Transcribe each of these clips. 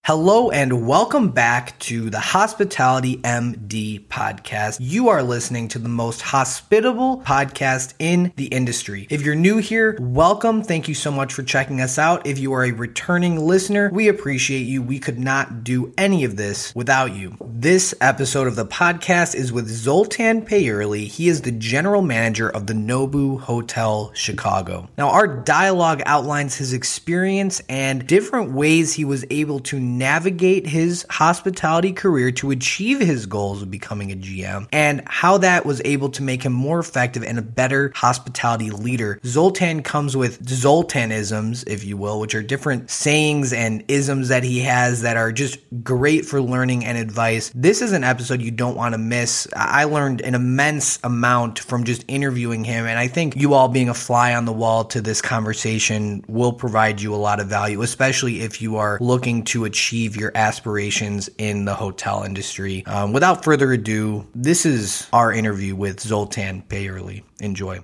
Hello and welcome back to the Hospitality MD podcast. You are listening to the most hospitable podcast in the industry. If you're new here, welcome. Thank you so much for checking us out. If you are a returning listener, we appreciate you. We could not do any of this without you. This episode of the podcast is with Zoltan Payerli. He is the general manager of the Nobu Hotel Chicago. Now, our dialogue outlines his experience and different ways he was able to navigate his hospitality career to achieve his goals of becoming a GM and how that was able to make him more effective and a better hospitality leader. Zoltan comes with Zoltanisms, if you will, which are different sayings and isms that he has that are just great for learning and advice. This is an episode you don't want to miss. I learned an immense amount from just interviewing him, and I think you all being a fly on the wall to this conversation will provide you a lot of value, especially if you are looking to achieve your aspirations in the hotel industry. Without further ado, this is our interview with Zoltan Payerli. Enjoy.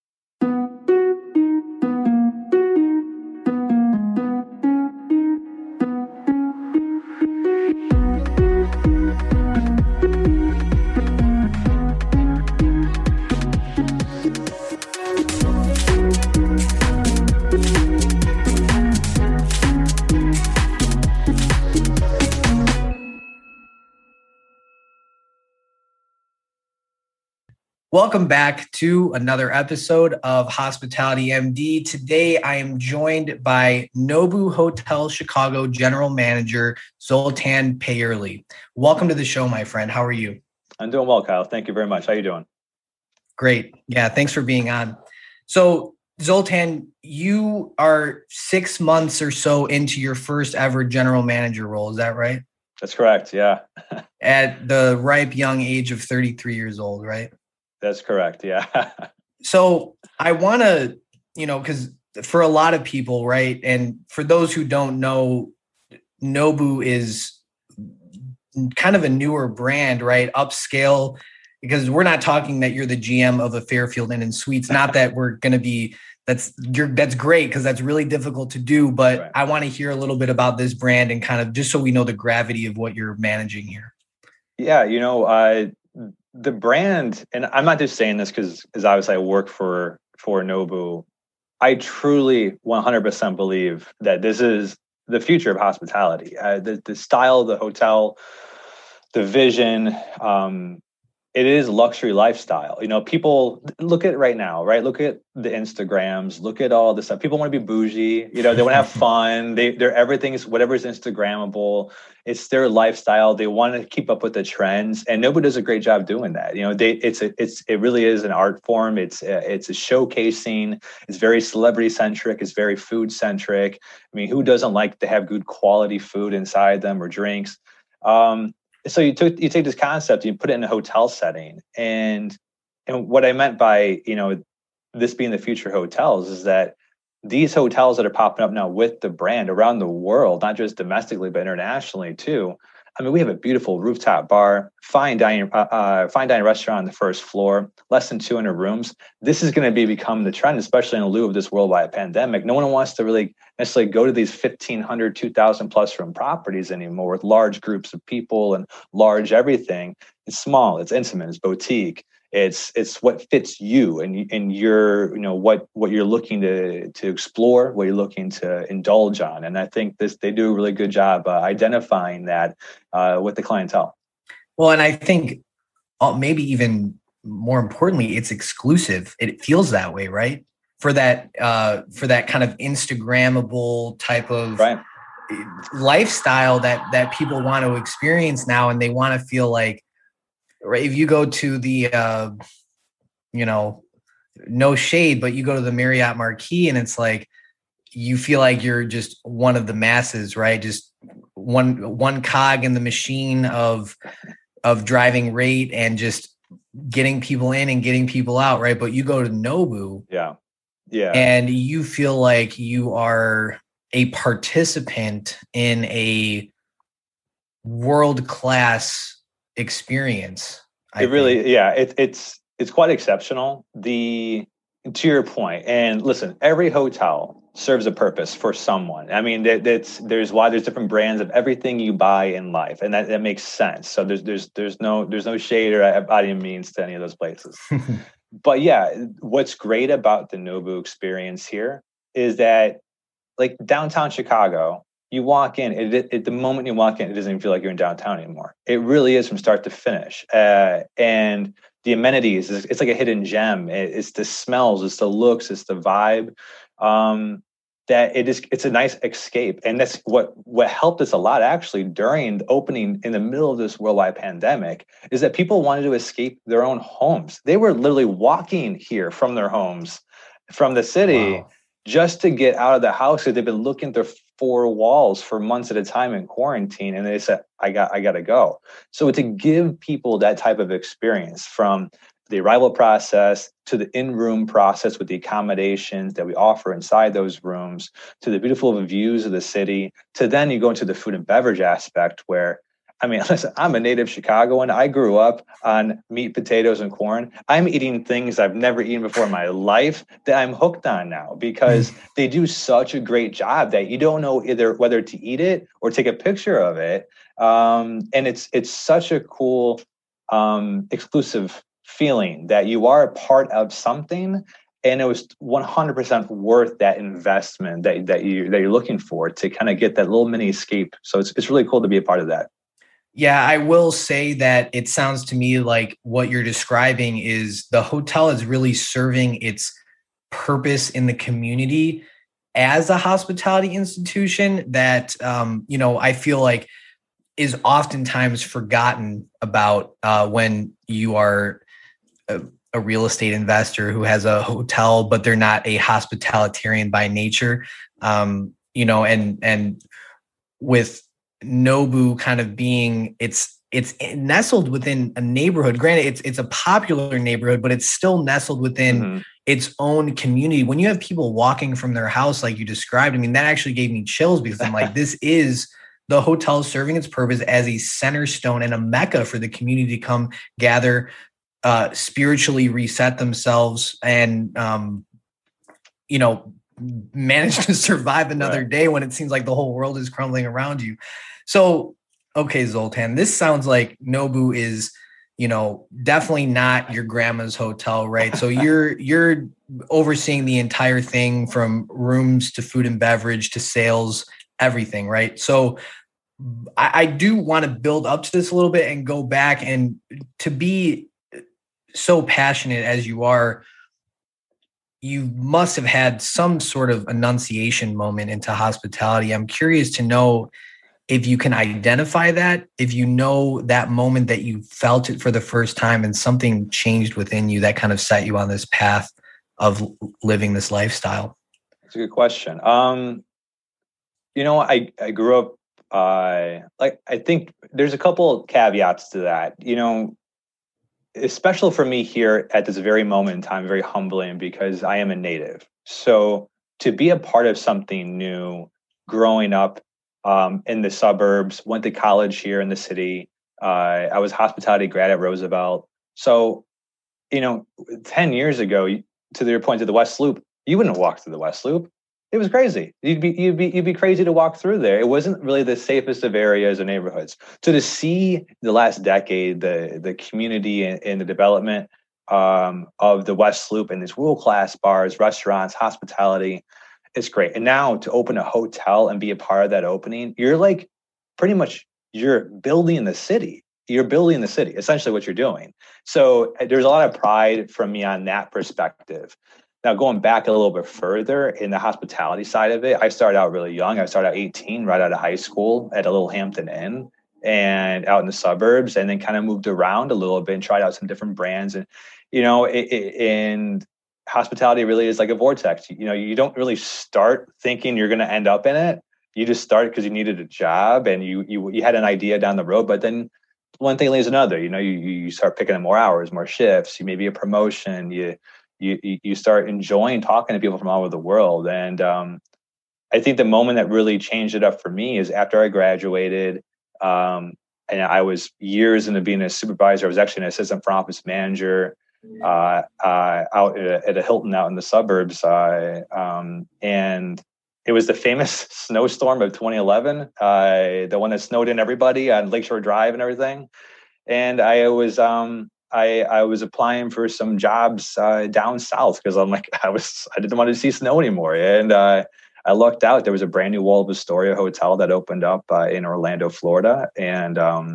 Welcome back to another episode of Hospitality MD. Today, I am joined by Nobu Hotel Chicago General Manager Zoltan Payerli. Welcome to the show, my friend. How are you? I'm doing well, Kyle. Thank you very much. How are you doing? Great. Yeah, thanks for being on. So, Zoltan, you are 6 months or so into your first ever general manager role. Is that right? That's correct. Yeah. At the ripe young age of 33 years old, right? That's correct. Yeah. So I want to, because for a lot of people, right, and for those who don't know, Nobu is kind of a newer brand, right? Upscale, because we're not talking that you're the GM of a Fairfield Inn and Suites. Not that we're going to be, that's great because that's really difficult to do. But right. I want to hear a little bit about this brand and kind of just so we know the gravity of what you're managing here. Yeah. The brand, and I'm not just saying this because obviously I work for Nobu. I truly 100% believe that this is the future of hospitality. The style of the hotel, the vision, it is luxury lifestyle. People look at it right now, right? Look at the Instagrams, look at all this stuff. People want to be bougie, they want to have fun. They're everything's whatever's Instagrammable. It's their lifestyle. They want to keep up with the trends, and Nobu does a great job doing that. It really is an art form. It's a showcasing. It's very celebrity centric. It's very food centric. I mean, who doesn't like to have good quality food inside them or drinks? So you take this concept, you put it in a hotel setting, and what I meant by this being the future hotels is that these hotels that are popping up now with the brand around the world, not just domestically but internationally too. I mean, we have a beautiful rooftop bar, fine dining restaurant on the first floor, less than 200 rooms. This is going to become the trend, especially in lieu of this worldwide pandemic. No one wants to really necessarily go to these 1,500, 2,000 plus room properties anymore with large groups of people and large everything. It's small, it's intimate, it's boutique. It's what fits you and your what you're looking to explore, what you're looking to indulge on, and I think they do a really good job identifying that with the clientele. Well, and I think maybe even more importantly, it's exclusive. It feels that way, right? For that kind of Instagrammable type of lifestyle that people want to experience now, and they want to feel like. Right. If you go to the, no shade, but you go to the Marriott Marquis and it's like, you feel like you're just one of the masses, right? Just one cog in the machine of driving rate and just getting people in and getting people out. Right. But you go to Nobu. Yeah. And you feel like you are a participant in a world-class experience. It's quite exceptional. The to your point, and listen, every hotel serves a purpose for someone. I mean, there's why there's different brands of everything you buy in life, and that makes sense. So there's no shade or by any means to any of those places. But yeah, what's great about the Nobu experience here is that, like downtown Chicago, you walk in, the moment you walk in, it doesn't even feel like you're in downtown anymore. It really is from start to finish. And the amenities, it's like a hidden gem. It's the smells, it's the looks, it's the vibe. That it's a nice escape. And that's what helped us a lot actually during the opening in the middle of this worldwide pandemic, is that people wanted to escape their own homes. They were literally walking here from their homes, from the city. Wow. Just to get out of the house, because they've been looking through four walls for months at a time in quarantine, and they said, I got to go. So to give people that type of experience, from the arrival process to the in-room process with the accommodations that we offer inside those rooms, to the beautiful views of the city, to then you go into the food and beverage aspect where, I mean, listen, I'm a native Chicagoan. I grew up on meat, potatoes, and corn. I'm eating things I've never eaten before in my life that I'm hooked on now, because they do such a great job that you don't know either whether to eat it or take a picture of it. And it's such a cool, exclusive feeling that you are a part of something. And it was 100% worth that investment that you're looking for to kind of get that little mini escape. So it's really cool to be a part of that. Yeah, I will say that it sounds to me like what you're describing is the hotel is really serving its purpose in the community as a hospitality institution that, I feel like is oftentimes forgotten about when you are a real estate investor who has a hotel, but they're not a hospitalitarian by nature. And with Nobu kind of being it's nestled within a neighborhood. Granted, it's a popular neighborhood, but it's still nestled within its own community. When you have people walking from their house, like you described, I mean, that actually gave me chills, because I'm like, this is the hotel serving its purpose as a center stone and a mecca for the community to come gather, spiritually reset themselves, and manage to survive another day when it seems like the whole world is crumbling around you. So, okay, Zoltan, this sounds like Nobu is, definitely not your grandma's hotel, right? So you're overseeing the entire thing, from rooms to food and beverage to sales, everything, right? So I do want to build up to this a little bit and go back, and to be so passionate as you are, you must have had some sort of enunciation moment into hospitality. I'm curious to know if you can identify that, if you know that moment that you felt it for the first time and something changed within you that kind of set you on this path of living this lifestyle. That's a good question. I grew up, I think there's a couple caveats to that. It's special for me here at this very moment in time, very humbling, because I am a native. So to be a part of something new, growing up in the suburbs, went to college here in the city. I was a hospitality grad at Roosevelt. So, 10 years ago, to your point, to the West Loop, you wouldn't walk through the West Loop. It was crazy. You'd be crazy to walk through there. It wasn't really the safest of areas or neighborhoods. So to see the last decade, the community and the development of the West Loop and these world-class bars, restaurants, hospitality, it's great. And now to open a hotel and be a part of that opening, you're like pretty much you're building the city. You're building the city, essentially what you're doing. So there's a lot of pride from me on that perspective. Now, going back a little bit further in the hospitality side of it, I started out really young. I started out 18, right out of high school at a little Hampton Inn and out in the suburbs, and then kind of moved around a little bit and tried out some different brands. And, and hospitality really is like a vortex. You don't really start thinking you're going to end up in it. You just start because you needed a job and you had an idea down the road, but then one thing leads another. You start picking up more hours, more shifts, you maybe a promotion, you start enjoying talking to people from all over the world. And I think the moment that really changed it up for me is after I graduated, and I was years into being a supervisor. I was actually an assistant front office manager. out at a Hilton out in the suburbs. And it was the famous snowstorm of 2011, the one that snowed in everybody on Lakeshore Drive and everything. And I was applying for some jobs down south because I'm like I didn't want to see snow anymore. And I lucked out. There was a brand new Waldorf Astoria hotel that opened up in Orlando, Florida, and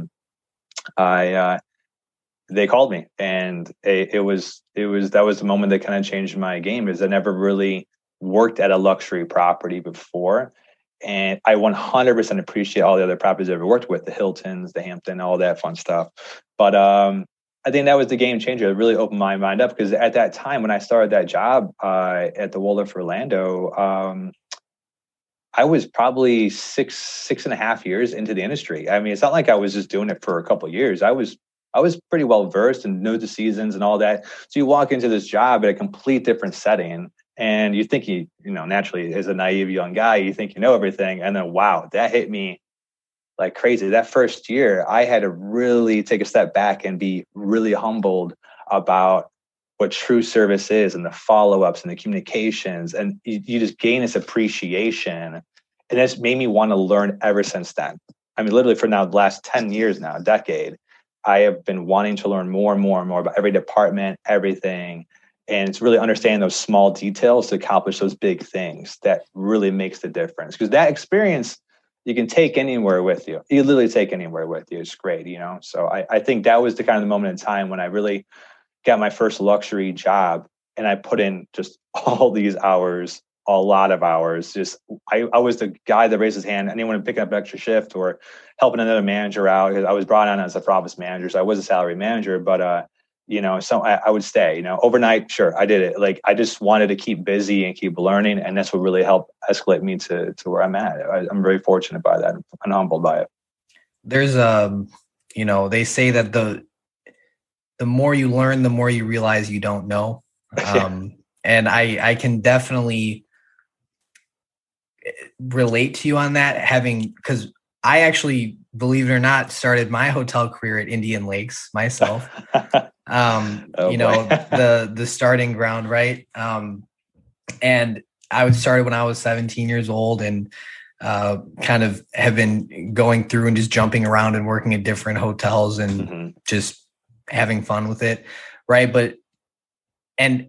they called me, and that was the moment that kind of changed my game. Is I never really worked at a luxury property before, and I 100% appreciate all the other properties I've ever worked with, the Hiltons, the Hampton, all that fun stuff. But I think that was the game changer. It really opened my mind up because at that time when I started that job at the Waldorf Orlando, I was probably six and a half years into the industry. I mean, it's not like I was just doing it for a couple of years. I was pretty well versed and knew the seasons and all that. So you walk into this job at a complete different setting, and you think you know, naturally as a naive young guy, you think you know everything, and then wow, that hit me like crazy. That first year, I had to really take a step back and be really humbled about what true service is and the follow-ups and the communications. And you just gain this appreciation. And that's made me want to learn ever since then. I mean, literally for now, the last 10 years now, a decade, I have been wanting to learn more and more and more about every department, everything. And it's really understanding those small details to accomplish those big things that really makes the difference. Because that experience, you can take anywhere with you. You literally take anywhere with you. It's great, you know? So I think that was the kind of the moment in time when I really got my first luxury job, and I put in just all these hours, a lot of hours. Just I was the guy that raised his hand, anyone picking up an extra shift or helping another manager out. I was brought on as a front office manager, so I was a salary manager, but you know, so I would stay, you know, overnight. Sure, I did it. Like I just wanted to keep busy and keep learning, and that's what really helped escalate me to where I'm at. I'm very fortunate by that and humbled by it. There's you know, they say that the more you learn, the more you realize you don't know. And I can definitely relate to you on that, because I actually, believe it or not, started my hotel career at Indian Lakes myself. You know, the starting ground, right? And I started when I was 17 years old, and kind of have been going through and just jumping around and working at different hotels and just having fun with it. Right. But, and,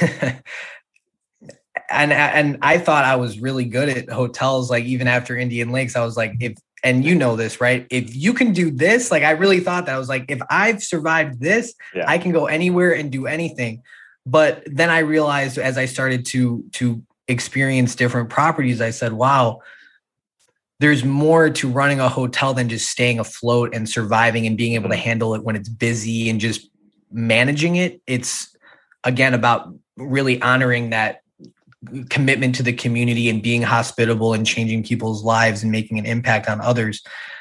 and I thought I was really good at hotels. Like even after Indian Lakes, I was like, and you know this, right? If you can do this, like I really thought that. I was like, if I've survived this, I can go anywhere and do anything. But then I realized as I started to experience different properties, I said, wow, there's more to running a hotel than just staying afloat and surviving and being able to handle it when it's busy and just managing it. It's again about really honoring that commitment to the community and being hospitable and changing people's lives and making an impact on others.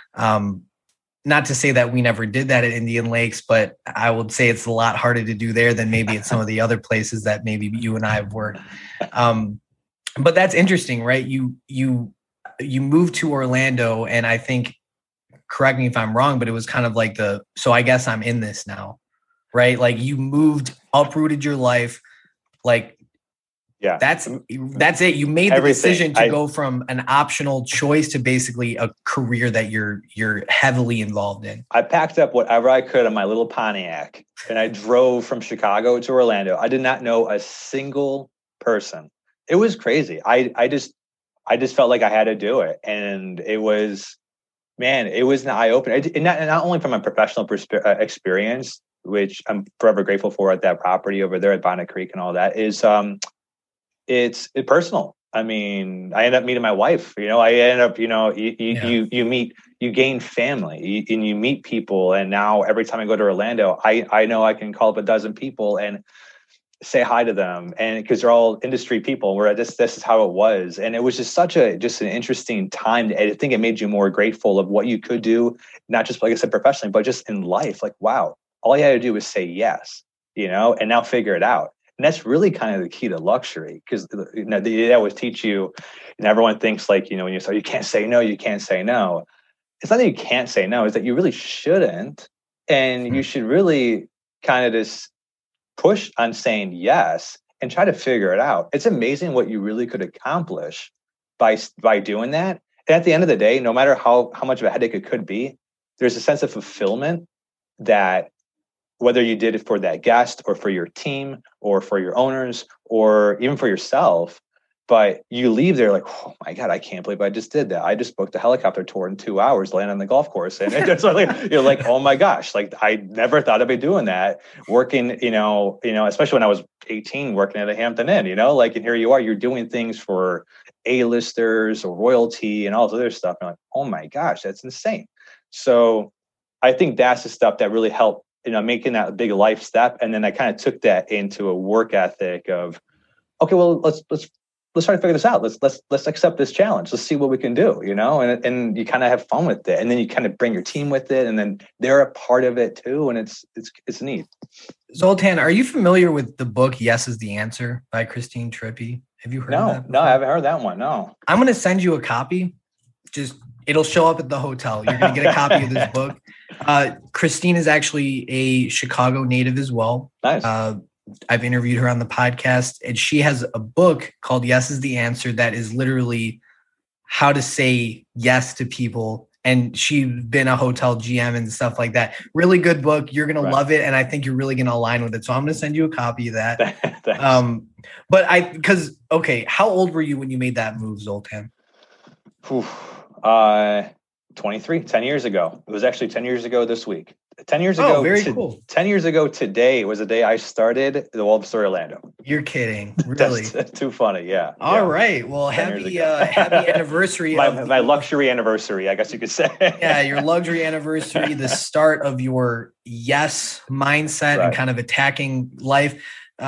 Not to say that we never did that at Indian Lakes, but I would say it's a lot harder to do there than maybe at some of the other places that maybe you and I have worked. But that's interesting, right? You moved to Orlando, and I think, correct me if I'm wrong, but it was kind of like so I guess I'm in this now, right? Like you uprooted your life. Like, yeah, that's it. You made the decision to go from an optional choice to basically a career that you're heavily involved in. I packed up whatever I could on my little Pontiac, and I drove from Chicago to Orlando. I did not know a single person. It was crazy. I just felt like I had to do it. And it was an eye-opener. And not only from a professional experience, which I'm forever grateful for at that property over there at Bonnet Creek and all that, is it's personal. I mean, I ended up meeting my wife. You know, I ended up, you know, you gain family and you meet people. And now every time I go to Orlando, I know I can call up a dozen people and say hi to them, and because they're all industry people, where this is how it was. And it was just an interesting time. I think it made you more grateful of what you could do, not just, like I said, professionally, but just in life. Like, wow, all you had to do was say yes, you know, and now figure it out. And that's really kind of the key to luxury, because you know, they always teach you, and everyone thinks, like, you know, when you say you can't say no, you can't say no. It's not that you can't say no, it's that you really shouldn't. And you should really kind of just push on saying yes and try to figure it out. It's amazing what you really could accomplish by doing that. And at the end of the day, no matter how much of a headache it could be, there's a sense of fulfillment that whether you did it for that guest or for your team or for your owners or even for yourself, but you leave there like, oh my God, I can't believe I just did that. I just booked a helicopter tour in 2 hours, land on the golf course. And it's like, you're like, oh my gosh, like I never thought I'd be doing that. Working, especially when I was 18, working at a Hampton Inn, like, and here you are, you're doing things for A-listers or royalty and all this other stuff. And I'm like, oh my gosh, that's insane. So I think that's the stuff that really helped, making that big life step. And then I kind of took that into a work ethic of, okay, well, let's try to figure this out. Let's accept this challenge. Let's see what we can do, and you kind of have fun with it. And then you kind of bring your team with it, and then they're a part of it too. And it's neat. Zoltan, are you familiar with the book Yes is the Answer by Christine Trippi? Have you heard of that before? No, I haven't heard that one. No. I'm going to send you a copy. It'll show up at the hotel. You're going to get a copy of this book. Christine is actually a Chicago native as well. Nice. I've interviewed her on the podcast, and she has a book called Yes is the Answer that is literally how to say yes to people. And she's been a hotel GM and stuff like that. Really good book. You're going to love it. And I think you're really going to align with it. So I'm going to send you a copy of that. How old were you when you made that move, Zoltan? 23, 10 years ago. It was actually 10 years ago this week. 10 years ago. Very cool. 10 years ago today was the day I started the Wolf Story Orlando. You're kidding. Really? That's too funny. Yeah. All right. Well, happy anniversary. My luxury anniversary, I guess you could say. Yeah, your luxury anniversary, the start of your yes mindset and kind of attacking life.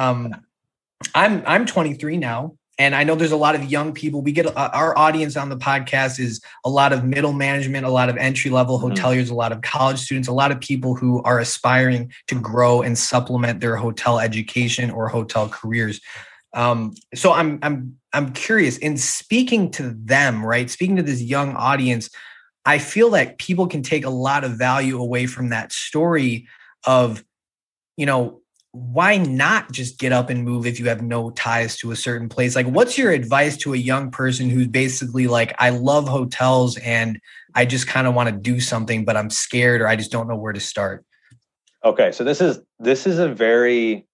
I'm 23 now. And I know there's a lot of young people. We get our audience on the podcast is a lot of middle management, a lot of entry-level hoteliers, a lot of college students, a lot of people who are aspiring to grow and supplement their hotel education or hotel careers. So I'm curious in speaking to them, right? Speaking to this young audience, I feel like people can take a lot of value away from that story of, why not just get up and move if you have no ties to a certain place? Like, what's your advice to a young person who's basically like, I love hotels and I just kind of want to do something, but I'm scared or I just don't know where to start? Okay. So this is a very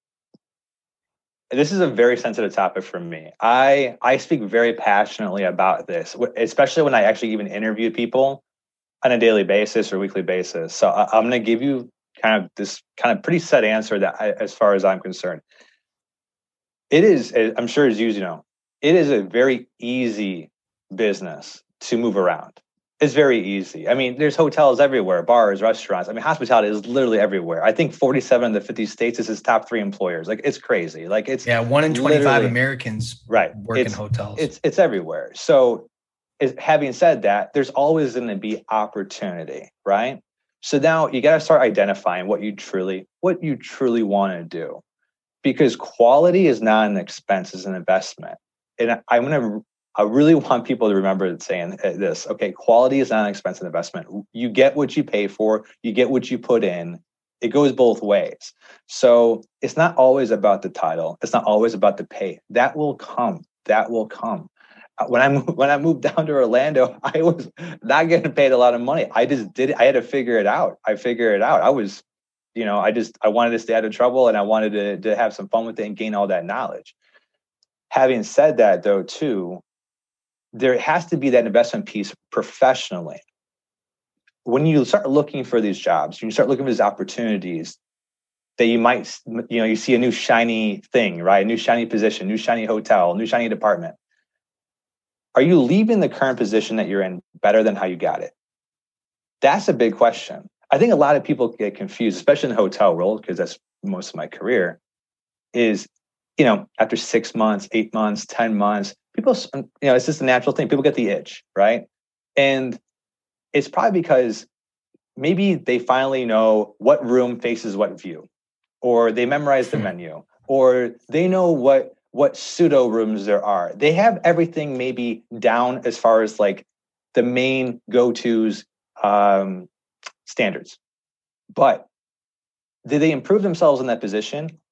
sensitive topic for me. I speak very passionately about this, especially when I actually even interview people on a daily basis or weekly basis. So I'm going to give you this pretty set answer that as far as I'm concerned, it is, I'm sure as you know, it is a very easy business to move around. It's very easy. I mean, there's hotels everywhere, bars, restaurants. I mean, hospitality is literally everywhere. I think 47 of the 50 states is his top 3 employers. Like, it's crazy. Like, it's 1 in 25 Americans work in hotels. It's everywhere. So having said that, there's always going to be opportunity, right? So now you got to start identifying what you truly want to do, because quality is not an expense, it's an investment. And I really want people to remember saying this. Okay, quality is not an expensive investment. You get what you pay for. You get what you put in. It goes both ways. So it's not always about the title. It's not always about the pay. That will come. When I moved down to Orlando, I was not getting paid a lot of money. I just did it. I had to figure it out. I was, I wanted to stay out of trouble and I wanted to have some fun with it and gain all that knowledge. Having said that, though, too, there has to be that investment piece professionally. When you start looking for these jobs, when you start looking for these opportunities that you might, you see a new shiny thing, right? A new shiny position, new shiny hotel, new shiny department. Are you leaving the current position that you're in better than how you got it? That's a big question. I think a lot of people get confused, especially in the hotel world, because that's most of my career, is, after 6 months, 8 months, 10 months, people, it's just a natural thing. People get the itch, right? And it's probably because maybe they finally know what room faces what view, or they memorize the menu, or they know what pseudo rooms there are. They have everything maybe down as far as like the main go-tos standards. But did they improve themselves in that position?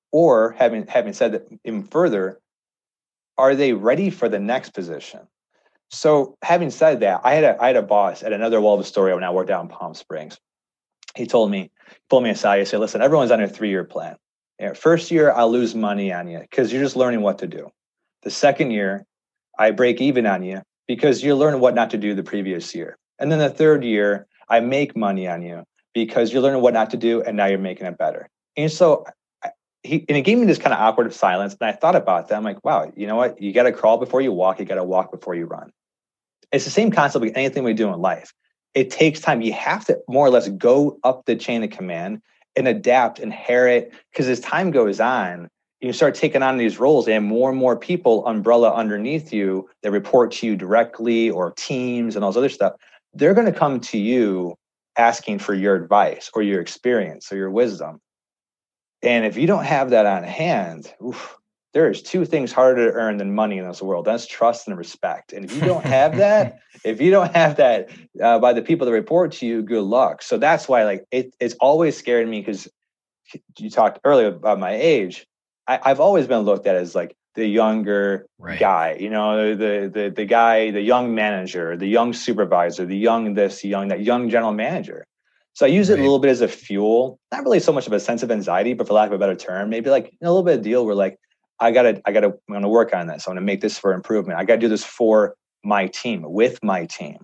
Or having said that even further, are they ready for the next position? So having said that, I had a boss at another Wall of Astoria when I worked out in Palm Springs. He pulled me aside. He said, listen, everyone's on a 3-year plan. First year, I'll lose money on you because you're just learning what to do. The second year, I break even on you because you learn what not to do the previous year. And then the third year, I make money on you because you're learning what not to do, and now you're making it better. And so he gave me this kind of awkward silence. And I thought about that. I'm like, wow, you know what? You got to crawl before you walk. You got to walk before you run. It's the same concept with anything we do in life. It takes time. You have to more or less go up the chain of command and adapt, inherit, because as time goes on, you start taking on these roles and more people umbrella underneath you that report to you directly, or teams and all this other stuff. They're going to come to you asking for your advice or your experience or your wisdom. And if you don't have that on hand, there's 2 things harder to earn than money in this world. That's trust and respect. And if you don't have that, by the people that report to you, good luck. So that's why it's always scared me, because you talked earlier about my age. I've always been looked at as like the younger guy, the guy, the young manager, the young supervisor, the young this, the young that, young general manager. So I use it a little bit as a fuel, not really so much of a sense of anxiety, but for lack of a better term, maybe like a little bit of deal where like, I'm going to work on this. I'm going to make this for improvement. I got to do this for my team, with my team,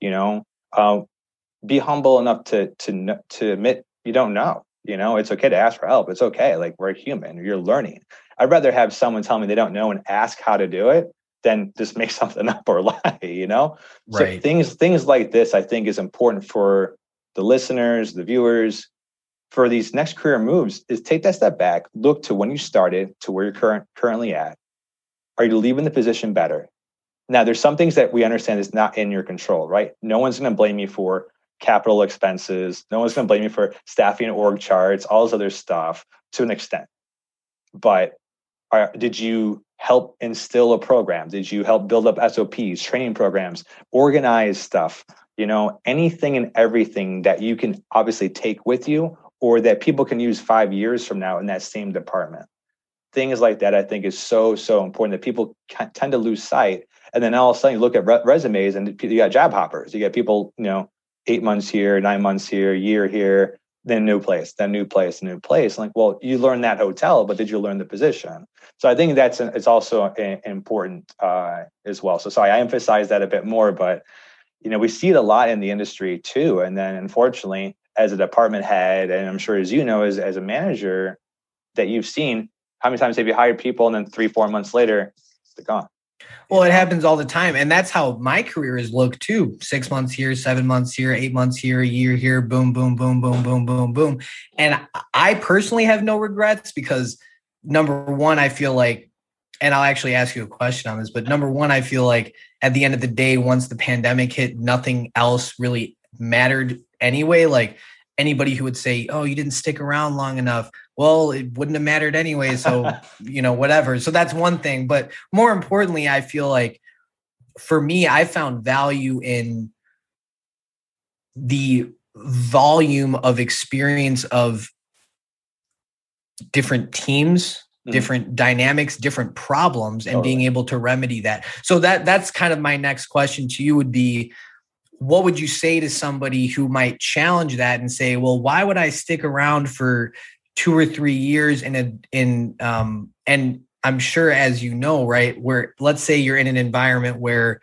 be humble enough to admit you don't know, it's okay to ask for help. It's okay. Like, we're human, you're learning. I'd rather have someone tell me they don't know and ask how to do it than just make something up or lie, So things like this, I think, is important for the listeners, the viewers, for these next career moves, is take that step back, look to when you started to where you're currently at. Are you leaving the position better? Now, there's some things that we understand is not in your control, right? No one's going to blame you for capital expenses. No one's going to blame you for staffing org charts, all this other stuff to an extent. But did you help instill a program? Did you help build up SOPs, training programs, organize stuff? Anything and everything that you can obviously take with you, or that people can use 5 years from now in that same department. Things like that, I think, is so, so important that people tend to lose sight. And then all of a sudden you look at resumes and you got job hoppers. You got people, 8 months here, 9 months here, year here, then new place, then new place, new place. Like, well, you learned that hotel, but did you learn the position? So I think it's also important as well. So sorry, I emphasize that a bit more, but we see it a lot in the industry too. And then unfortunately, as a department head, and I'm sure as as a manager, that you've seen, how many times have you hired people and then 3-4 months later, they're gone? Well, it happens all the time. And that's how my career has looked too. 6 months here, 7 months here, 8 months here, a year here, boom, boom, boom, boom, boom, boom, boom. And I personally have no regrets, because number one, I feel like, and I'll actually ask you a question on this, but number one, I feel like at the end of the day, once the pandemic hit, nothing else really mattered anyway. Like, anybody who would say, oh, you didn't stick around long enough, well, it wouldn't have mattered anyway. So, whatever. So that's one thing. But more importantly, I feel like for me, I found value in the volume of experience of different teams, different dynamics, different problems, and being able to remedy that. So that's kind of my next question to you would be, what would you say to somebody who might challenge that and say, well, why would I stick around for 2 or 3 years and I'm sure, as you know, right, where let's say you're in an environment where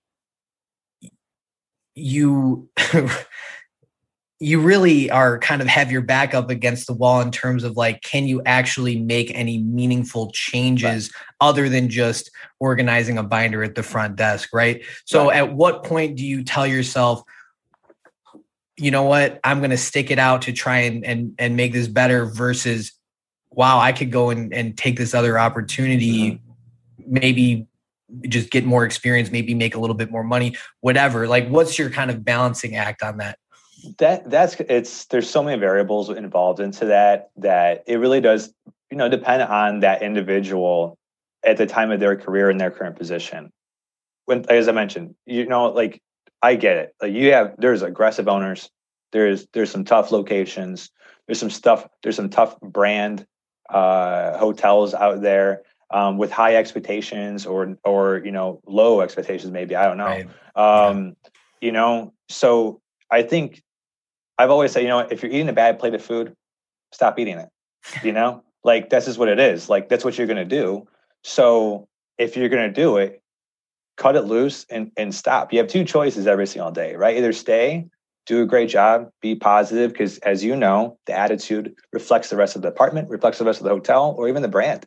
you you really are kind of have your back up against the wall in terms of like, can you actually make any meaningful changes other than just organizing a binder at the front desk, right? So at what point do you tell yourself, you know what, I'm going to stick it out to try and make this better versus, wow, I could go and take this other opportunity, maybe just get more experience, maybe make a little bit more money, whatever. Like, what's your kind of balancing act on that? There's so many variables involved into that it really does, depend on that individual at the time of their career and their current position. When, as I mentioned, I get it. Like, there's aggressive owners. There's some tough locations. There's some tough brand hotels out there with high expectations or low expectations, maybe, I don't know. Right. Yeah. So I think I've always said, if you're eating a bad plate of food, stop eating it. Like, that's just what it is. Like, that's what you're going to do. So if you're going to do it, cut it loose and stop. You have two choices every single day, right? Either stay, do a great job, be positive, because as you know, the attitude reflects the rest of the department, reflects the rest of the hotel, or even the brand.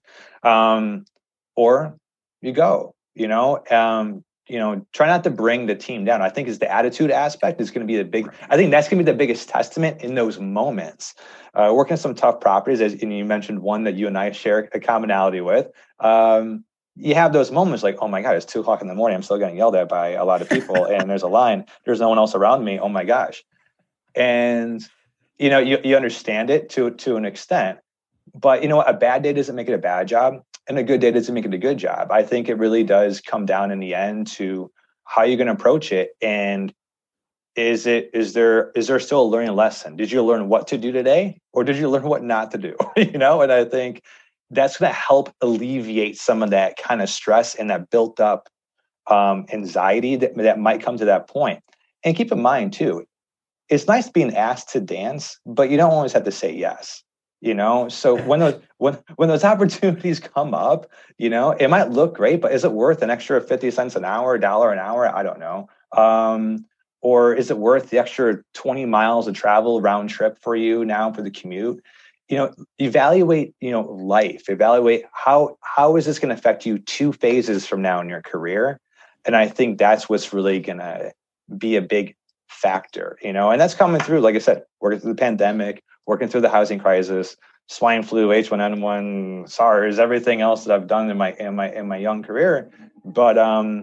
Or you go, try not to bring the team down. I think is the attitude aspect is going to be I think that's going to be the biggest testament in those moments. Working some tough properties, and you mentioned one that you and I share a commonality with. You have those moments like, oh my God, it's 2:00 in the morning. I'm still getting yelled at by a lot of people and there's a line, there's no one else around me. Oh my gosh. And, you understand it to an extent, but a bad day doesn't make it a bad job and a good day doesn't make it a good job. I think it really does come down in the end to how you're going to approach it. And is there still a learning lesson? Did you learn what to do today or did you learn what not to do? And I think that's going to help alleviate some of that kind of stress and that built up anxiety that might come to that point. And keep in mind too, it's nice being asked to dance, but you don't always have to say yes. So when those opportunities come up, it might look great, but is it worth an extra 50 cents an hour, $1 an hour? I don't know. Or is it worth the extra 20 miles of travel round trip for you now for the commute? Evaluate, life, evaluate how is this going to affect you 2 phases from now in your career. And I think that's what's really going to be a big factor, and that's coming through, like I said, working through the pandemic, working through the housing crisis, swine flu, H1N1, SARS, everything else that I've done in my young career. But,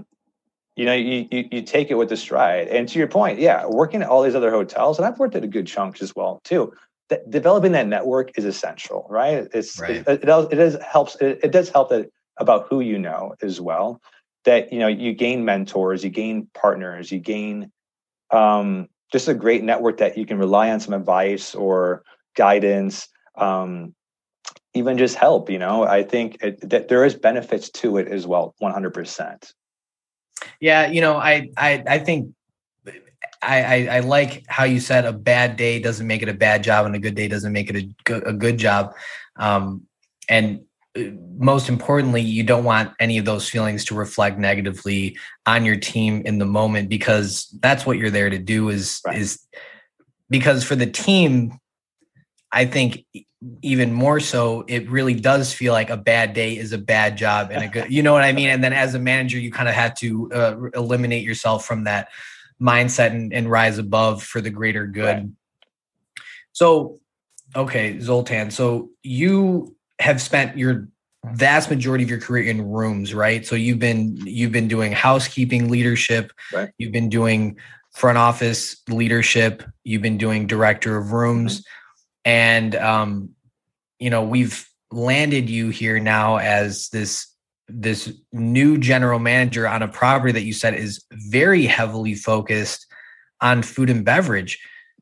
you take it with the stride. And to your point, yeah, working at all these other hotels, and I've worked at a good chunk as well too. Developing that network is essential, right? Right. It does help that about who you know as well. That you gain mentors, you gain partners, you gain just a great network that you can rely on some advice or guidance, even just help. I think that there is benefits to it as well, 100%. Yeah, I think. I like how you said a bad day doesn't make it a bad job and a good day doesn't make it a good job. And most importantly, you don't want any of those feelings to reflect negatively on your team in the moment, because that's what you're there to do is because for the team, I think even more so, it really does feel like a bad day is a bad job and a good, you know what I mean? And then as a manager, you kind of have to eliminate yourself from that mindset and rise above for the greater good. Right. So, okay, Zoltan, so you have spent your vast majority of your career in rooms, right? So you've been doing housekeeping leadership, right. You've been doing front office leadership, you've been doing director of rooms, and we've landed you here now as this new general manager on a property that you said is very heavily focused on food and beverage.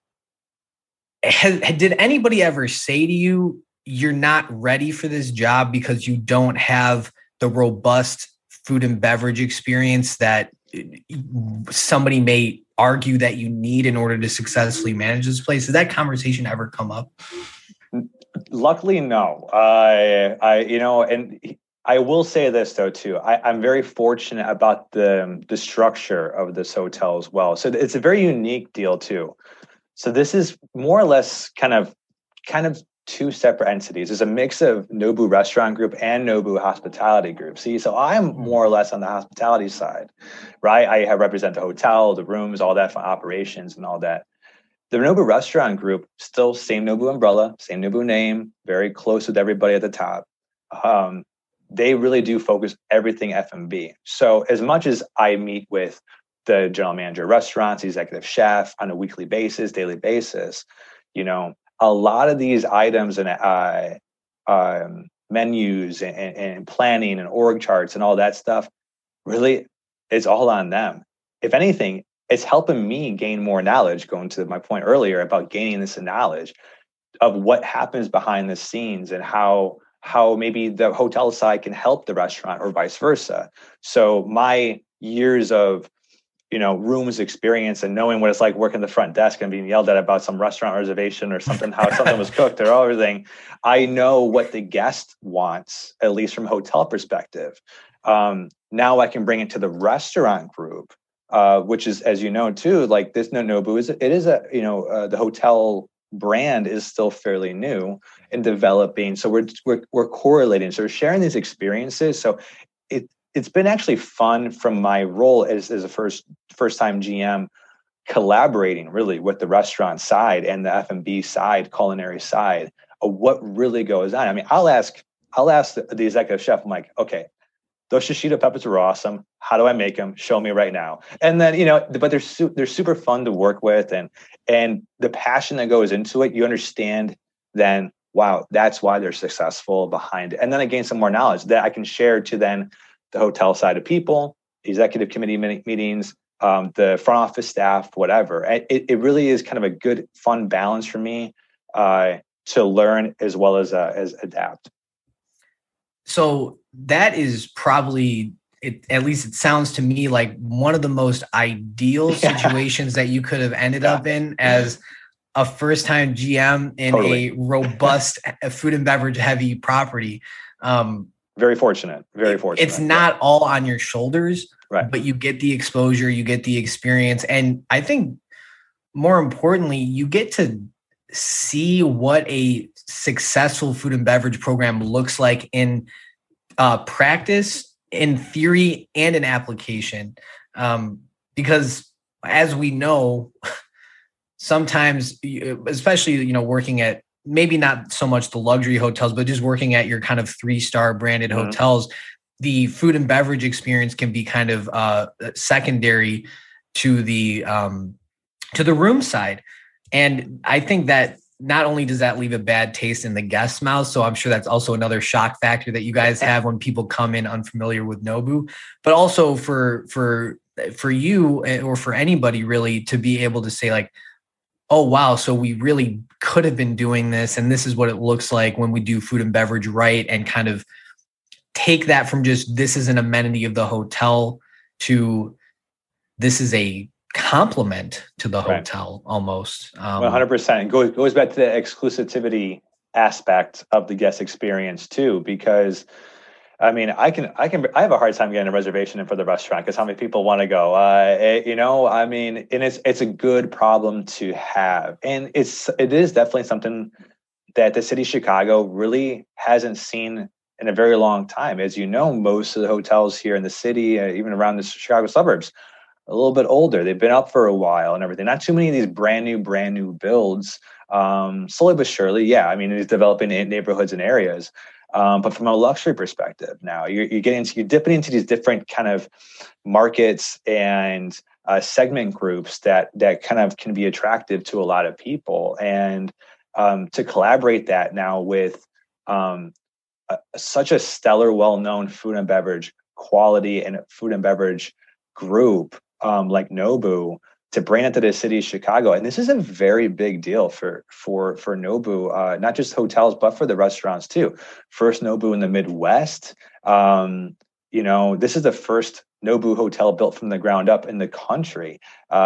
Did anybody ever say to you, you're not ready for this job because you don't have the robust food and beverage experience that somebody may argue that you need in order to successfully manage this place? Did that conversation ever come up? Luckily, no. And I will say this though too. I'm very fortunate about the structure of this hotel as well. So it's a very unique deal too. So this is more or less kind of 2 separate entities. There's a mix of Nobu Restaurant Group and Nobu Hospitality Group. See, so I'm more or less on the hospitality side, right? I have represent the hotel, the rooms, all that for operations and all that. The Nobu Restaurant Group, still same Nobu umbrella, same Nobu name, very close with everybody at the top. They really do focus everything F&B. So as much as I meet with the general manager of restaurants, the executive chef on a weekly basis, daily basis, a lot of these items and menus and planning and org charts and all that stuff, really, it's all on them. If anything, it's helping me gain more knowledge, going to my point earlier about gaining this knowledge of what happens behind the scenes and how maybe the hotel side can help the restaurant or vice versa. So my years of rooms experience and knowing what it's like working the front desk and being yelled at about some restaurant reservation or something, how something was cooked or everything. I know what the guest wants, at least from a hotel perspective. Now I can bring it to the restaurant group, which is, as you know, too, like this Nobu the hotel brand is still fairly new and developing. So we're correlating. So we're sharing these experiences. So it's been actually fun from my role as a first time GM, collaborating really with the restaurant side and the F&B side, culinary side of what really goes on. I mean, I'll ask the executive chef, I'm like, okay, those shishito peppers are awesome. How do I make them? Show me right now. And then, but they're super fun to work with, and the passion that goes into it, you understand then, wow, that's why they're successful behind it. And then I gain some more knowledge that I can share to then the hotel side of people, executive committee meetings, the front office staff, whatever. It really is kind of a good, fun balance for me to learn as well as adapt. So that is probably, at least it sounds to me like one of the most ideal situations that you could have ended up in as a first-time GM in a robust food and beverage heavy property. Very fortunate. It's not all on your shoulders, right? But you get the exposure, you get the experience. And I think more importantly, you get to see what a successful food and beverage program looks like in practice, in theory, and in application. Because as we know, sometimes, especially, working at maybe not so much the luxury hotels, but just working at your kind of 3-star branded hotels, the food and beverage experience can be kind of secondary to the room side. And I think that not only does that leave a bad taste in the guest's mouth, so I'm sure that's also another shock factor that you guys have when people come in unfamiliar with Nobu, but also for you or for anybody really to be able to say like, oh, wow, so we really could have been doing this, and this is what it looks like when we do food and beverage right, and kind of take that from just this is an amenity of the hotel to this is a complement to the hotel almost. 100%. Goes back to the exclusivity aspect of the guest experience too, because I mean, I have a hard time getting a reservation in for the restaurant because how many people want to go? I mean, and it's a good problem to have, and it is definitely something that the city of Chicago really hasn't seen in a very long time. As you know, most of the hotels here in the city, even around the Chicago suburbs, are a little bit older. They've been up for a while and everything. Not too many of these brand new builds. Slowly but surely, yeah. I mean, it's developing in neighborhoods and areas. But from a luxury perspective, now you're dipping into these different kind of markets and segment groups that kind of can be attractive to a lot of people, and to collaborate that now with such a stellar, well-known food and beverage quality and food and beverage group like Nobu, to bring it to the city of Chicago. And this is a very big deal for Nobu, not just hotels, but for the restaurants too. First Nobu in the Midwest. This is the first Nobu hotel built from the ground up in the country.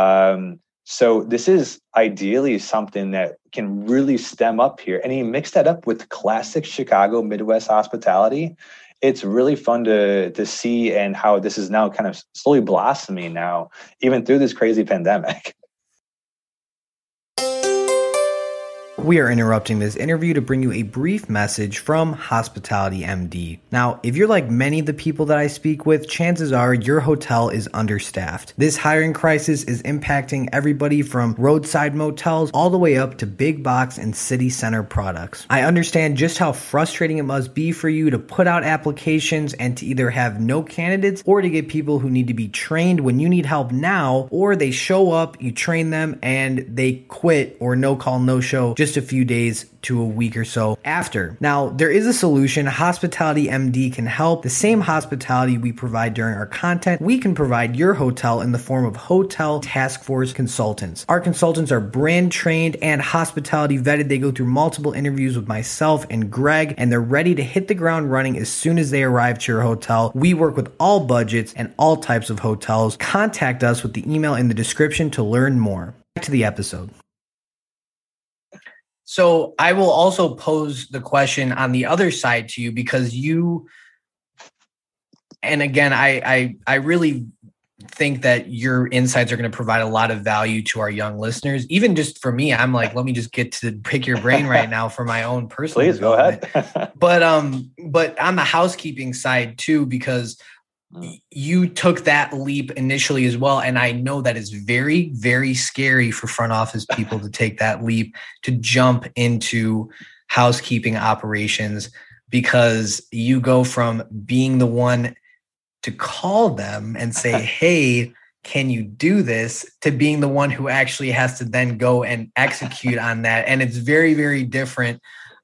So this is ideally something that can really stem up here. And you mix that up with classic Chicago Midwest hospitality. It's really fun to see, and how this is now kind of slowly blossoming now, even through this crazy pandemic. We are interrupting this interview to bring you a brief message from Hospitality MD. Now, if you're like many of the people that I speak with, chances are your hotel is understaffed. This hiring crisis is impacting everybody from roadside motels all the way up to big box and city center products. I understand just how frustrating it must be for you to put out applications and to either have no candidates or to get people who need to be trained when you need help now, or they show up, you train them, and they quit or no call, no show just just a few days to a week or so after. Now, there is a solution. Hospitality MD can help. The same hospitality we provide during our content, we can provide your hotel in the form of hotel task force consultants. Our consultants are brand trained and hospitality vetted. They go through multiple interviews with myself and Greg, and they're ready to hit the ground running as soon as they arrive to your hotel. We work with all budgets and all types of hotels. Contact us with the email in the description to learn more. Back to the episode. So I will also pose the question on the other side to you, because you, and again, I really think that your insights are going to provide a lot of value to our young listeners. Even just for me, I'm like, let me just get to pick your brain right now for my own personal Please go ahead. But on the housekeeping side too, because you took that leap initially as well. And I know that is very, very scary for front office people to take that leap, to jump into housekeeping operations, because you go from being the one to call them and say, hey, can you do this, to being the one who actually has to then go and execute on that. And it's very, very different.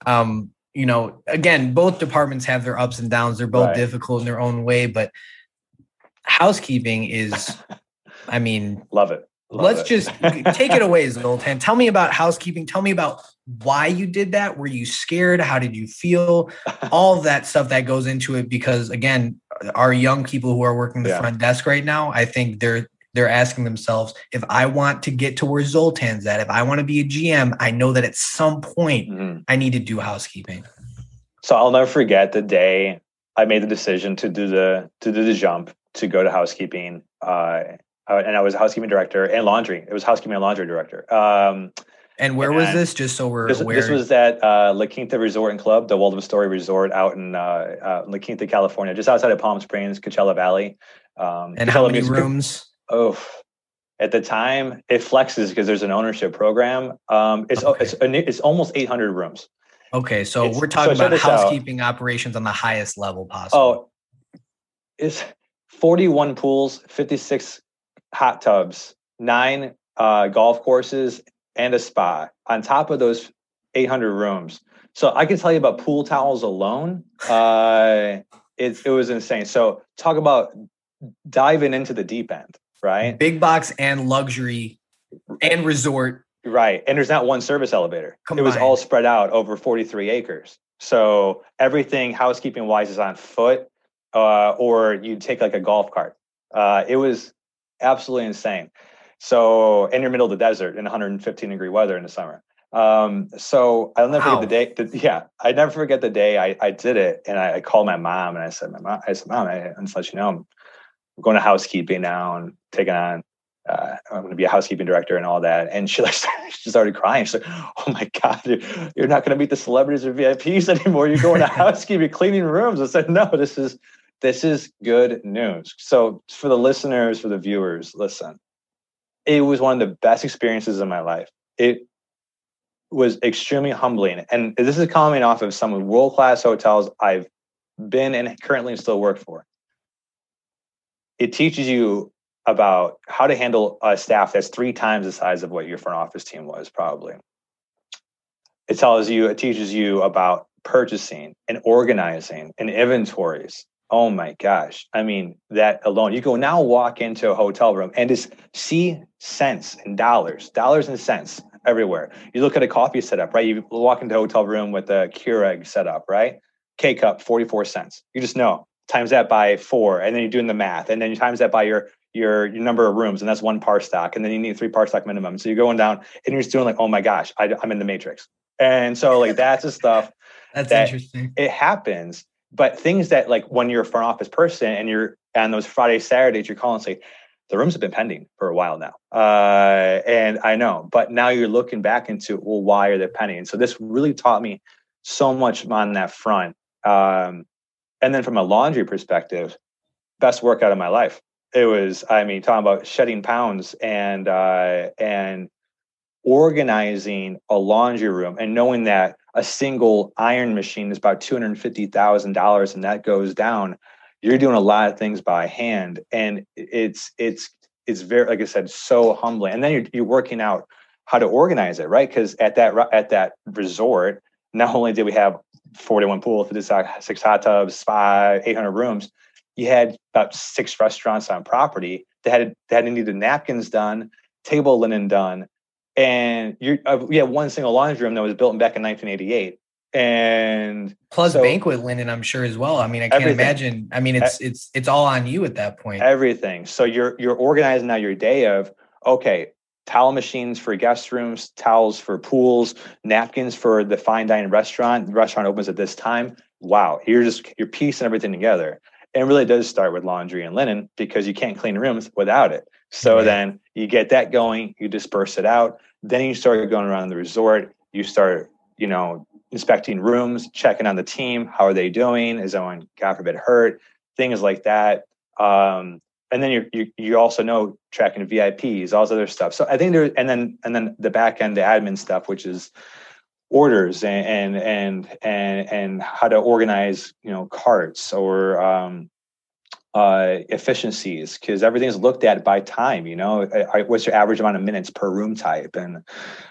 Again, both departments have their ups and downs. They're both difficult in their own way, but housekeeping is, love it. Let's just take it away, Zoltan. Tell me about housekeeping. Tell me about why you did that. Were you scared? How did you feel? All of that stuff that goes into it, because again, our young people who are working the front desk right now, I think they're asking themselves, if I want to get to where Zoltan's at, if I want to be a GM, I know that at some point I need to do housekeeping. So I'll never forget the day I made the decision to do the jump to go to housekeeping. And I was a housekeeping director and laundry. It was housekeeping and laundry director. And where was this? Just so we're aware. This was at La Quinta Resort and Club, the Waldorf Astoria Resort out in La Quinta, California, just outside of Palm Springs, Coachella Valley. And how many rooms? At the time, it flexes because there's an ownership program. It's almost 800 rooms. Okay, so we're talking about housekeeping operations on the highest level possible. It's 41 pools, 56 hot tubs, 9 golf courses, and a spa on top of those 800 rooms. So I can tell you about pool towels alone. It was insane. So talk about diving into the deep end, right? Big box and luxury and resort. Right. And there's not one service elevator. Combined. It was all spread out over 43 acres. So everything housekeeping wise is on foot, or you take like a golf cart. It was absolutely insane. So in your middle of the desert in 115 degree weather in the summer. So I'll never forget the day. I never forget the day I did it. And I called my mom and I said, Mom, I just let you know, I'm going to housekeeping now and taking on, I'm going to be a housekeeping director and all that. And she started crying. She's like, oh my God, you're not going to meet the celebrities or VIPs anymore. You're going to housekeeping, cleaning rooms. I said, no, this is good news. So for the listeners, for the viewers, listen, it was one of the best experiences of my life. It was extremely humbling. And this is coming off of some world-class hotels I've been and currently still work for. It teaches you about how to handle a staff that's 3 times the size of what your front office team was, probably. It teaches you about purchasing and organizing and inventories. Oh my gosh. I mean, that alone, you go now walk into a hotel room and just see cents and dollars and cents everywhere. You look at a coffee setup, right? You walk into a hotel room with a Keurig setup, right? K-cup, 44 cents. You just know, times that by 4, and then you're doing the math, and then you times that by your number of rooms, and that's 1 par stock, and then you need 3 par stock minimum. So you're going down and you're just doing like, oh my gosh, I'm in the matrix. And so like, that's the stuff that's interesting. It happens. But things that like when you're a front office person and you're on those Fridays, Saturdays, you're calling and say, the rooms have been pending for a while now. And I know, but now you're looking back into, well, why are they pending? And so this really taught me so much on that front. And then from a laundry perspective, best workout of my life. It was, talking about shedding pounds and organizing a laundry room and knowing that a single iron machine is about $250,000 and that goes down. You're doing a lot of things by hand, and it's very, like I said, so humbling. And then you're working out how to organize it, right? Because at that resort, not only did we have 41 pools, 56 hot tubs, spa, 800 rooms, you had about 6 restaurants on property that needed napkins done, table linen done, and we had one single laundry room that was built back in 1988, and plus banquet linen, I'm sure as well. I mean, I can't imagine. I mean, it's all on you at that point. Everything. So you're organizing now your day of, okay, towel machines for guest rooms, towels for pools, napkins for the fine dining restaurant. The restaurant opens at this time. Wow, you're piecing everything together. And it really does start with laundry and linen, because you can't clean rooms without it. So then you get that going, you disperse it out. Then you start going around the resort. You start, inspecting rooms, checking on the team. How are they doing? Is anyone, God forbid, hurt? Things like that. And then you also know tracking VIPs, all this other stuff. So I think and then the back end, the admin stuff, which is orders and how to organize, carts or efficiencies, because everything's looked at by time. What's your average amount of minutes per room type, and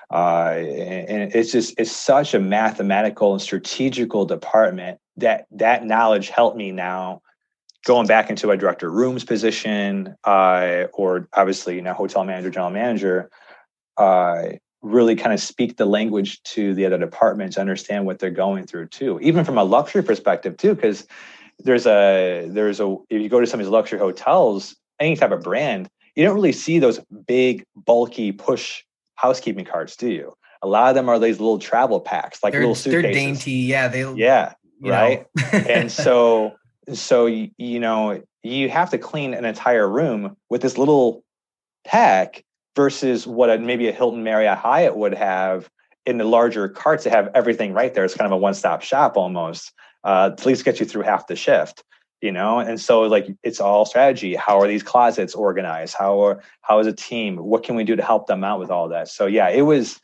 it's such a mathematical and strategical department that knowledge helped me now going back into a director of rooms position, or obviously hotel manager, general manager, really kind of speak the language to the other departments, understand what they're going through too, even from a luxury perspective too, because there's a if you go to some of these luxury hotels, any type of brand, you don't really see those big, bulky push housekeeping carts, do you? A lot of them are these little travel packs, like little suitcases. They're dainty, right. And so you have to clean an entire room with this little pack versus what maybe a Hilton, Marriott, Hyatt would have in the larger carts that have everything right there. It's kind of a one-stop shop almost, to at least get you through half the shift, And so it's all strategy. How are these closets organized? How is a team? What can we do to help them out with all that? So yeah, it was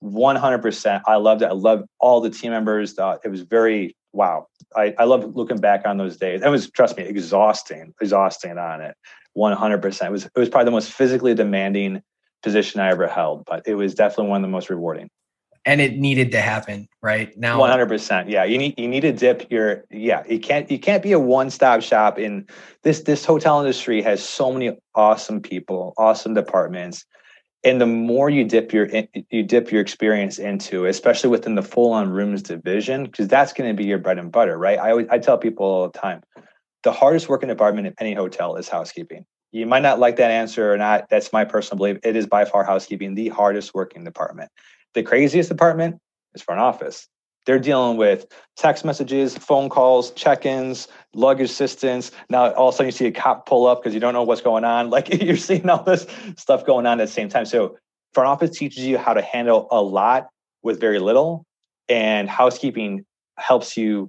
100%. I loved it. I loved all the team members. It was very, wow. I love looking back on those days. It was, trust me, exhausting on it. 100%. It was probably the most physically demanding position I ever held, but it was definitely one of the most rewarding. And it needed to happen right now. 100%. Yeah. You need to dip you can't be a one-stop shop in this hotel industry. Has so many awesome people, awesome departments. And the more you dip your experience into, especially within the full-on rooms division, because that's going to be your bread and butter, right? I tell people all the time, the hardest working department in any hotel is housekeeping. You might not like that answer or not. That's my personal belief. It is by far housekeeping, the hardest working department. The craziest department is front office. They're dealing with text messages, phone calls, check-ins, luggage assistance. Now, all of a sudden you see a cop pull up because you don't know what's going on. Like you're seeing all this stuff going on at the same time. So front office teaches you how to handle a lot with very little. And housekeeping helps you,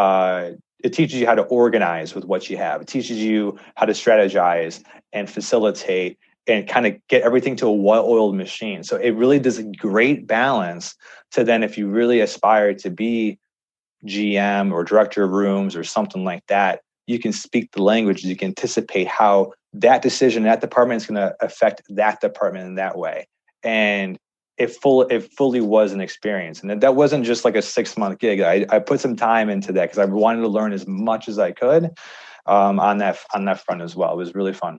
it teaches you how to organize with what you have. It teaches you how to strategize and facilitate and kind of get everything to a well-oiled machine. So it really does a great balance to then, if you really aspire to be GM or director of rooms or something like that, you can speak the language. You can anticipate how that decision, that department is going to affect that department in that way. And it fully was an experience. And that wasn't just like a 6-month gig. I put some time into that because I wanted to learn as much as I could on that front as well. It was really fun.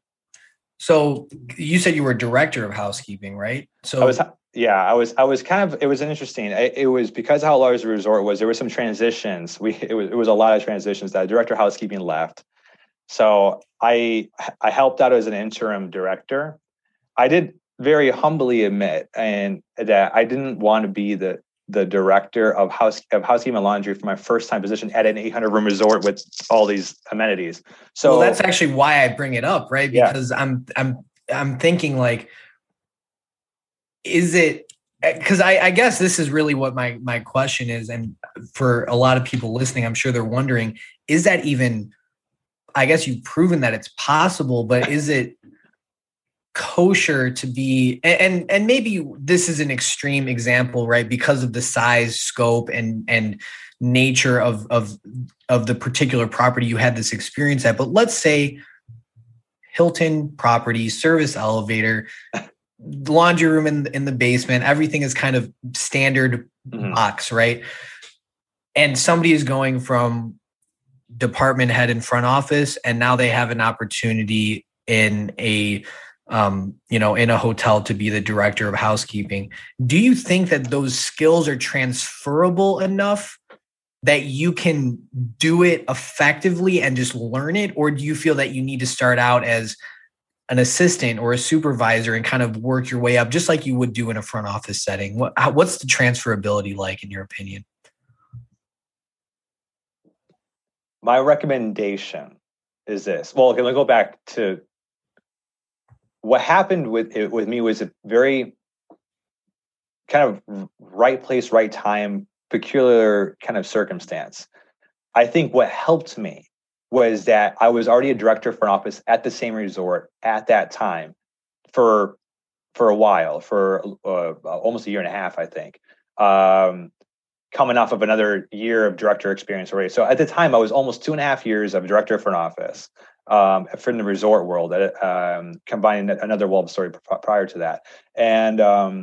So you said you were director of housekeeping, right? So I was kind of, it was interesting. It was because of how large the resort was, there were some transitions. It was a lot of transitions. That director of housekeeping left. So I helped out as an interim director. I did very humbly admit that I didn't want to be the director of housekeeping and laundry for my first time position at an 800-room resort with all these amenities. So that's actually why I bring it up, right? Because I'm thinking like, is it, because I guess this is really what my question is. And for a lot of people listening, I'm sure they're wondering, is that even, I guess you've proven that it's possible, but is it kosher to be, and maybe this is an extreme example, right? Because of the size, scope, and nature of the particular property you had this experience at. But let's say Hilton property, service elevator, laundry room in the basement. Everything is kind of standard box, right? And somebody is going from department head in front office, and now they have an opportunity in a in a hotel to be the director of housekeeping. Do you think that those skills are transferable enough that you can do it effectively and just learn it? Or do you feel that you need to start out as an assistant or a supervisor and kind of work your way up just like you would do in a front office setting? What's the transferability like in your opinion? My recommendation is this. Well, can we go back to what happened with me was a very kind of right place, right time, peculiar kind of circumstance. I think what helped me was that I was already a director for an office at the same resort at that time for a while, for almost a year and a half, I think. Coming off of another year of director experience already. So at the time, I was almost 2.5 years of director for an office from the resort world, combining another Wolf story prior to that. And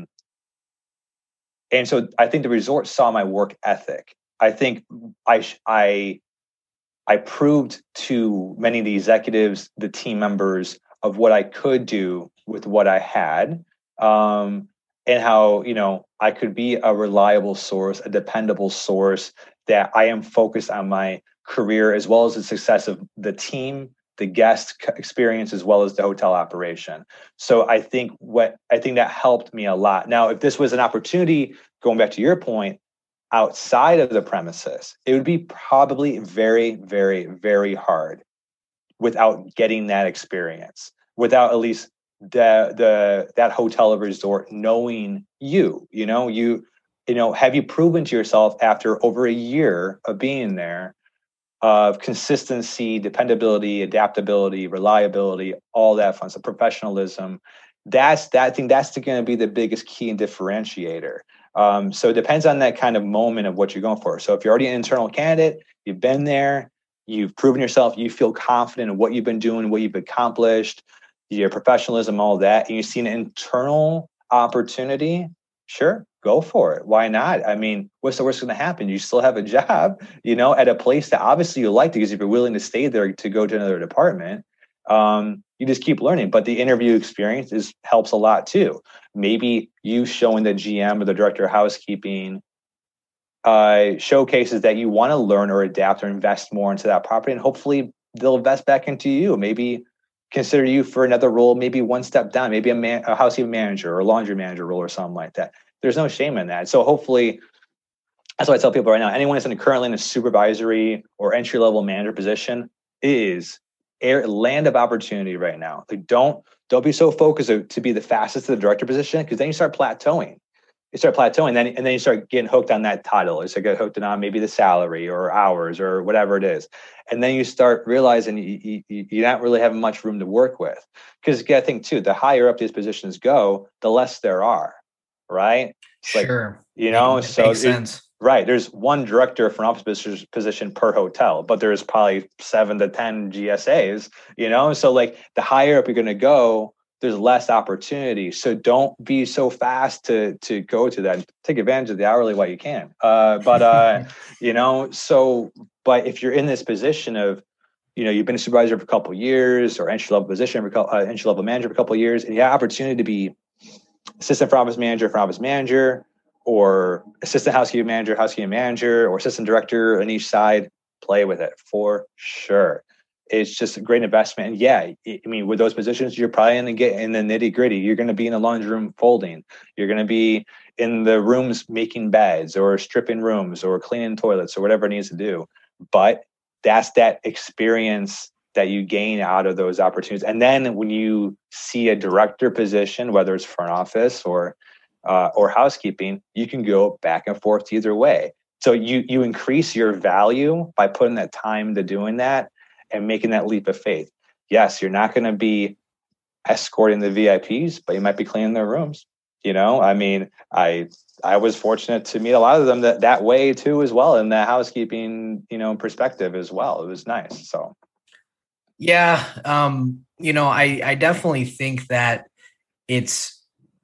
so I think the resort saw my work ethic. I think I proved to many of the executives, the team members, of what I could do with what I had. And how, I could be a reliable source, a dependable source, that I am focused on my career as well as the success of the team, the guest experience, as well as the hotel operation. So I think that helped me a lot. Now, if this was an opportunity, going back to your point, outside of the premises, it would be probably very, very, very hard without getting that experience, without at least that hotel or resort knowing have you proven to yourself after over a year of being there of consistency, dependability, adaptability, reliability, all that fun stuff, professionalism. I think that's going to be the biggest key and differentiator. So it depends on that kind of moment of what you're going for. So if you're already an internal candidate, you've been there, you've proven yourself, you feel confident in what you've been doing, what you've accomplished, your professionalism, all that, and you see an internal opportunity, sure, go for it. Why not? I mean, what's the worst going to happen? You still have a job, at a place that obviously you like, because if you're willing to stay there to go to another department, you just keep learning. But the interview experience helps a lot too. Maybe you showing the GM or the director of housekeeping showcases that you want to learn or adapt or invest more into that property, and hopefully they'll invest back into you. Maybe consider you for another role, maybe one step down, maybe a housekeeping manager or a laundry manager role or something like that. There's no shame in that. So hopefully, that's what I tell people right now. Anyone that's currently in a supervisory or entry-level manager position is a land of opportunity right now. Like don't be so focused to be the fastest to the director position, because then you start plateauing. And then you start getting hooked on that title. You start getting hooked on maybe the salary or hours or whatever it is. And then you start realizing you're not really having much room to work with. Because you got to think too, the higher up these positions go, the less there are, right? Sure. So makes sense. Right. There's one director for an office position per hotel, but there's probably 7 to 10 GSAs, So the higher up you're going to go, there's less opportunity. So don't be so fast to go to that. Take advantage of the hourly while you can. But if you're in this position of, you've been a supervisor for a couple of years, or entry-level manager for a couple of years, and you have opportunity to be assistant front office manager, or assistant housekeeping manager, or assistant director on each side, play with it for sure. It's just a great investment. And yeah, with those positions, you're probably going to get in the nitty gritty. You're going to be in the laundry room folding. You're going to be in the rooms making beds or stripping rooms or cleaning toilets or whatever it needs to do. But that's that experience that you gain out of those opportunities. And then when you see a director position, whether it's front office or housekeeping, you can go back and forth either way. So you increase your value by putting that time to doing that and making that leap of faith. Yes, you're not going to be escorting the VIPs, but you might be cleaning their rooms. I was fortunate to meet a lot of them that way too, as well, in the housekeeping, perspective as well. It was nice. So, yeah, I definitely think that it's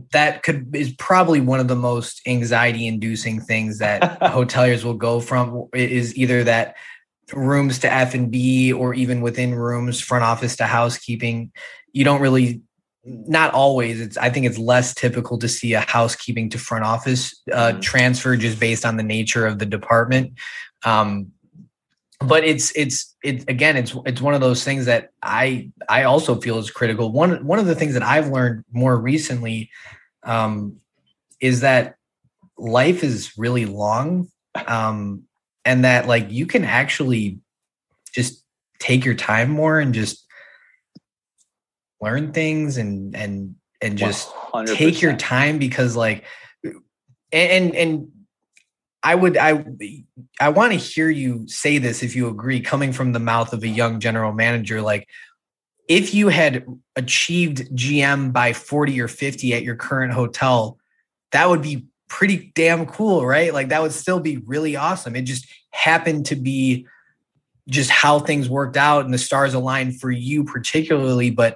that is probably one of the most anxiety inducing things that hoteliers will go from, is either that rooms to F&B, or even within rooms, front office to housekeeping. You don't really, not always, I think it's less typical to see a housekeeping to front office transfer, just based on the nature of the department. But it's one of those things that I also feel is critical. One of the things that I've learned more recently is that life is really long, and that like you can actually just take your time more and just learn things and just 100%. Take your time, because like and I want to hear you say this, if you agree, coming from the mouth of a young general manager. Like, if you had achieved GM by 40 or 50 at your current hotel, that would be pretty damn cool, right? Like, that would still be really awesome. It just happened to be just how things worked out and the stars aligned for you particularly. But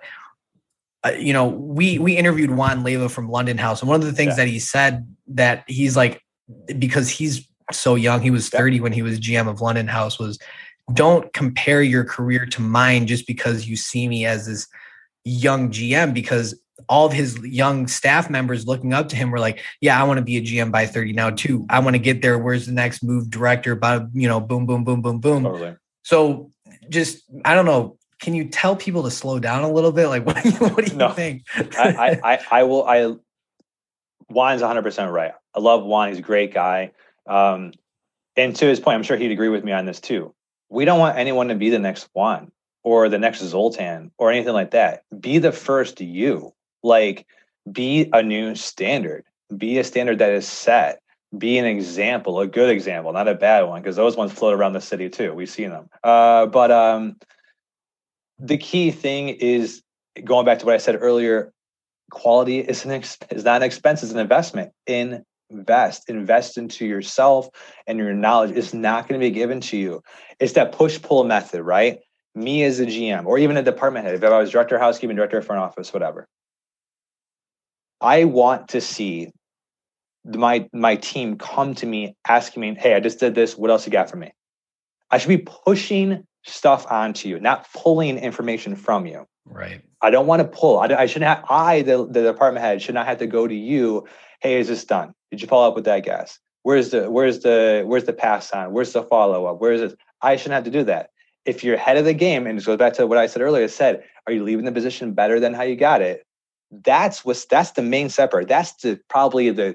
we interviewed Juan Leyva from London House, and one of the things that he said, that he's like, because he's so young, he was 30 when he was GM of London House, was, don't compare your career to mine just because you see me as this young GM, because all of his young staff members looking up to him were like, yeah, I want to be a GM by 30 now too. I want to get there. Where's the next move, director? Boom, boom, boom, boom, boom. Totally. So just, I don't know. Can you tell people to slow down a little bit? Like, what do you think? I will. Juan's 100% right. I love Juan. He's a great guy. And to his point, I'm sure he'd agree with me on this too. We don't want anyone to be the next Juan or the next Zoltan or anything like that. Be the first you. Like, be a new standard. Be a standard that is set. Be an example, a good example, not a bad one, because those ones float around the city too. We've seen them. But the key thing is, going back to what I said earlier, quality is not an expense, it's an investment. Invest into yourself, and your knowledge is not going to be given to you. It's that push-pull method, right? Me as a GM, or even a department head, if I was director of housekeeping, director of front office, whatever, I want to see my team come to me asking me, hey, I just did this, what else you got for me? I should be pushing stuff onto you, not pulling information from you. Right. I don't want to pull. I shouldn't have. The department head, should not have to go to you. Hey, is this done? Did you follow up with that guest? Where's the pass on? Where's the follow up? Where's this? I shouldn't have to do that. If you're ahead of the game, and it goes back to what I said earlier, are you leaving the position better than how you got it? That's the main separator. That's probably the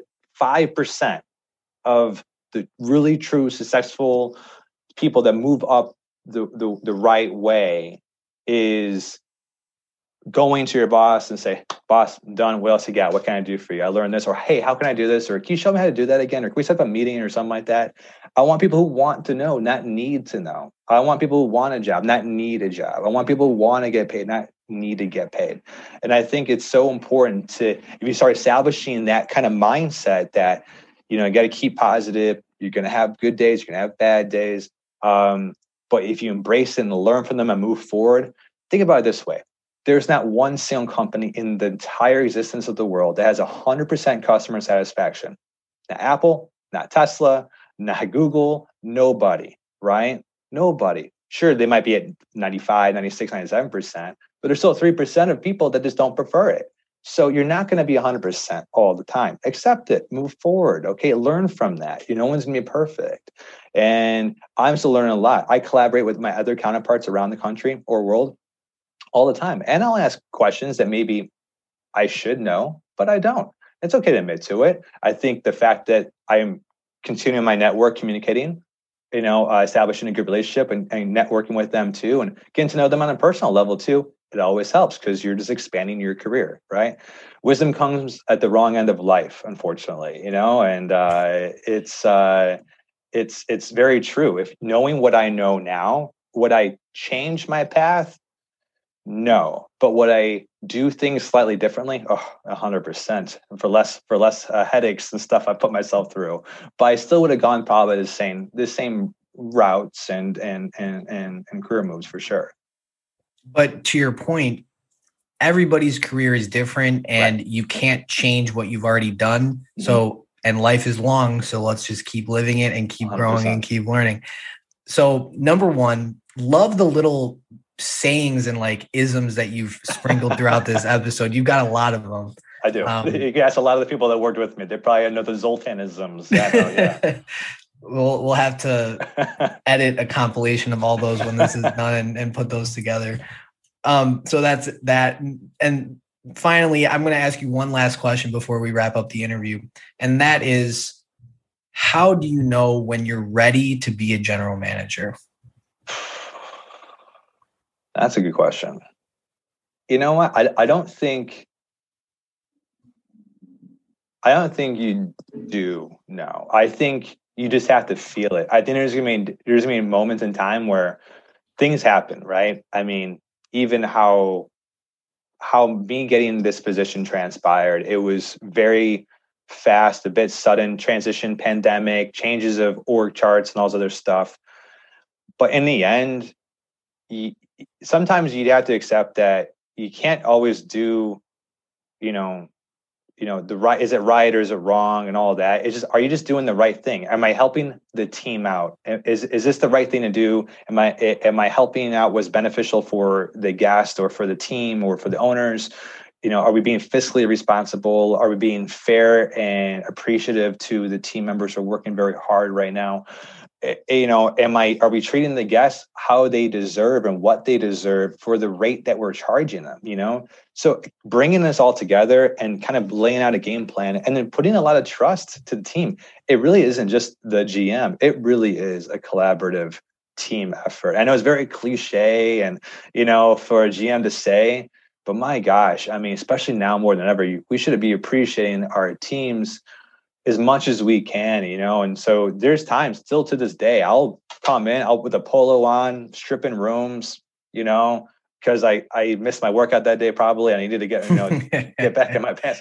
5% of the really true successful people that move up the right way, is going to your boss and say, boss, I'm done. What else you got? What can I do for you? I learned this. Or, hey, how can I do this? Or, can you show me how to do that again? Or, can we set up a meeting or something like that? I want people who want to know, not need to know. I want people who want a job, not need a job. I want people who want to get paid, not need to get paid. And I think it's so important if you start establishing that kind of mindset that, you got to keep positive. You're going to have good days. You're going to have bad days. But if you embrace it and learn from them and move forward, think about it this way. There's not one single company in the entire existence of the world that has 100% customer satisfaction. Not Apple, not Tesla, not Google, nobody, right? Nobody. Sure, they might be at 95, 96, 97%, but there's still 3% of people that just don't prefer it. So you're not going to be 100% all the time. Accept it. Move forward. Okay, learn from that. No one's going to be perfect. And I'm still learning a lot. I collaborate with my other counterparts around the country or world all the time. And I'll ask questions that maybe I should know, but I don't. It's okay to admit to it. I think the fact that I am continuing my network, communicating, establishing a good relationship and networking with them too, and getting to know them on a personal level too, it always helps, because you're just expanding your career, right? Wisdom comes at the wrong end of life, unfortunately, and it's very true. If knowing what I know now, would I change my path? No. But would I do things slightly differently? 100%. And for less headaches and stuff I put myself through. But I still would have gone probably the same routes and career moves for sure. But to your point, everybody's career is different and Right. you can't change what you've already done. Mm-hmm. So, and life is long. So let's just keep living it and keep 100%. growing and keep learning. So number one, love the little sayings and like isms that you've sprinkled throughout this episode. You've got a lot of them. I do. You can ask a lot of the people that worked with me. They probably know the Zoltanisms. Yeah. We'll have to edit a compilation of all those when this is done and put those together. So that's that. And finally, I'm going to ask you one last question before we wrap up the interview. And that is, how do you know when you're ready to be a general manager? That's a good question. You know what? I don't think you do. No, I think you just have to feel it. I think there's gonna be moments in time where things happen, right? I mean, even how me getting this position transpired, it was very fast, a bit sudden transition, pandemic, changes of org charts and all this other stuff. But in the end, sometimes you'd have to accept that you can't always do, the right, is it right or is it wrong and all of that. It's just, are you just doing the right thing? Am I helping the team out? Is this the right thing to do? Am I helping out what's beneficial for the guest or for the team or for the owners? Are we being fiscally responsible? Are we being fair and appreciative to the team members who are working very hard right now? Are we treating the guests how they deserve and what they deserve for the rate that we're charging them? So bringing this all together and kind of laying out a game plan and then putting a lot of trust to the team. It really isn't just the GM. It really is a collaborative team effort. I know it's very cliche and, for a GM to say, but my gosh, I mean, especially now more than ever, we should be appreciating our teams as much as we can, and so there's times still to this day, I'll come in with a polo on, stripping rooms, because I missed my workout that day. Probably I needed to get back in my pants.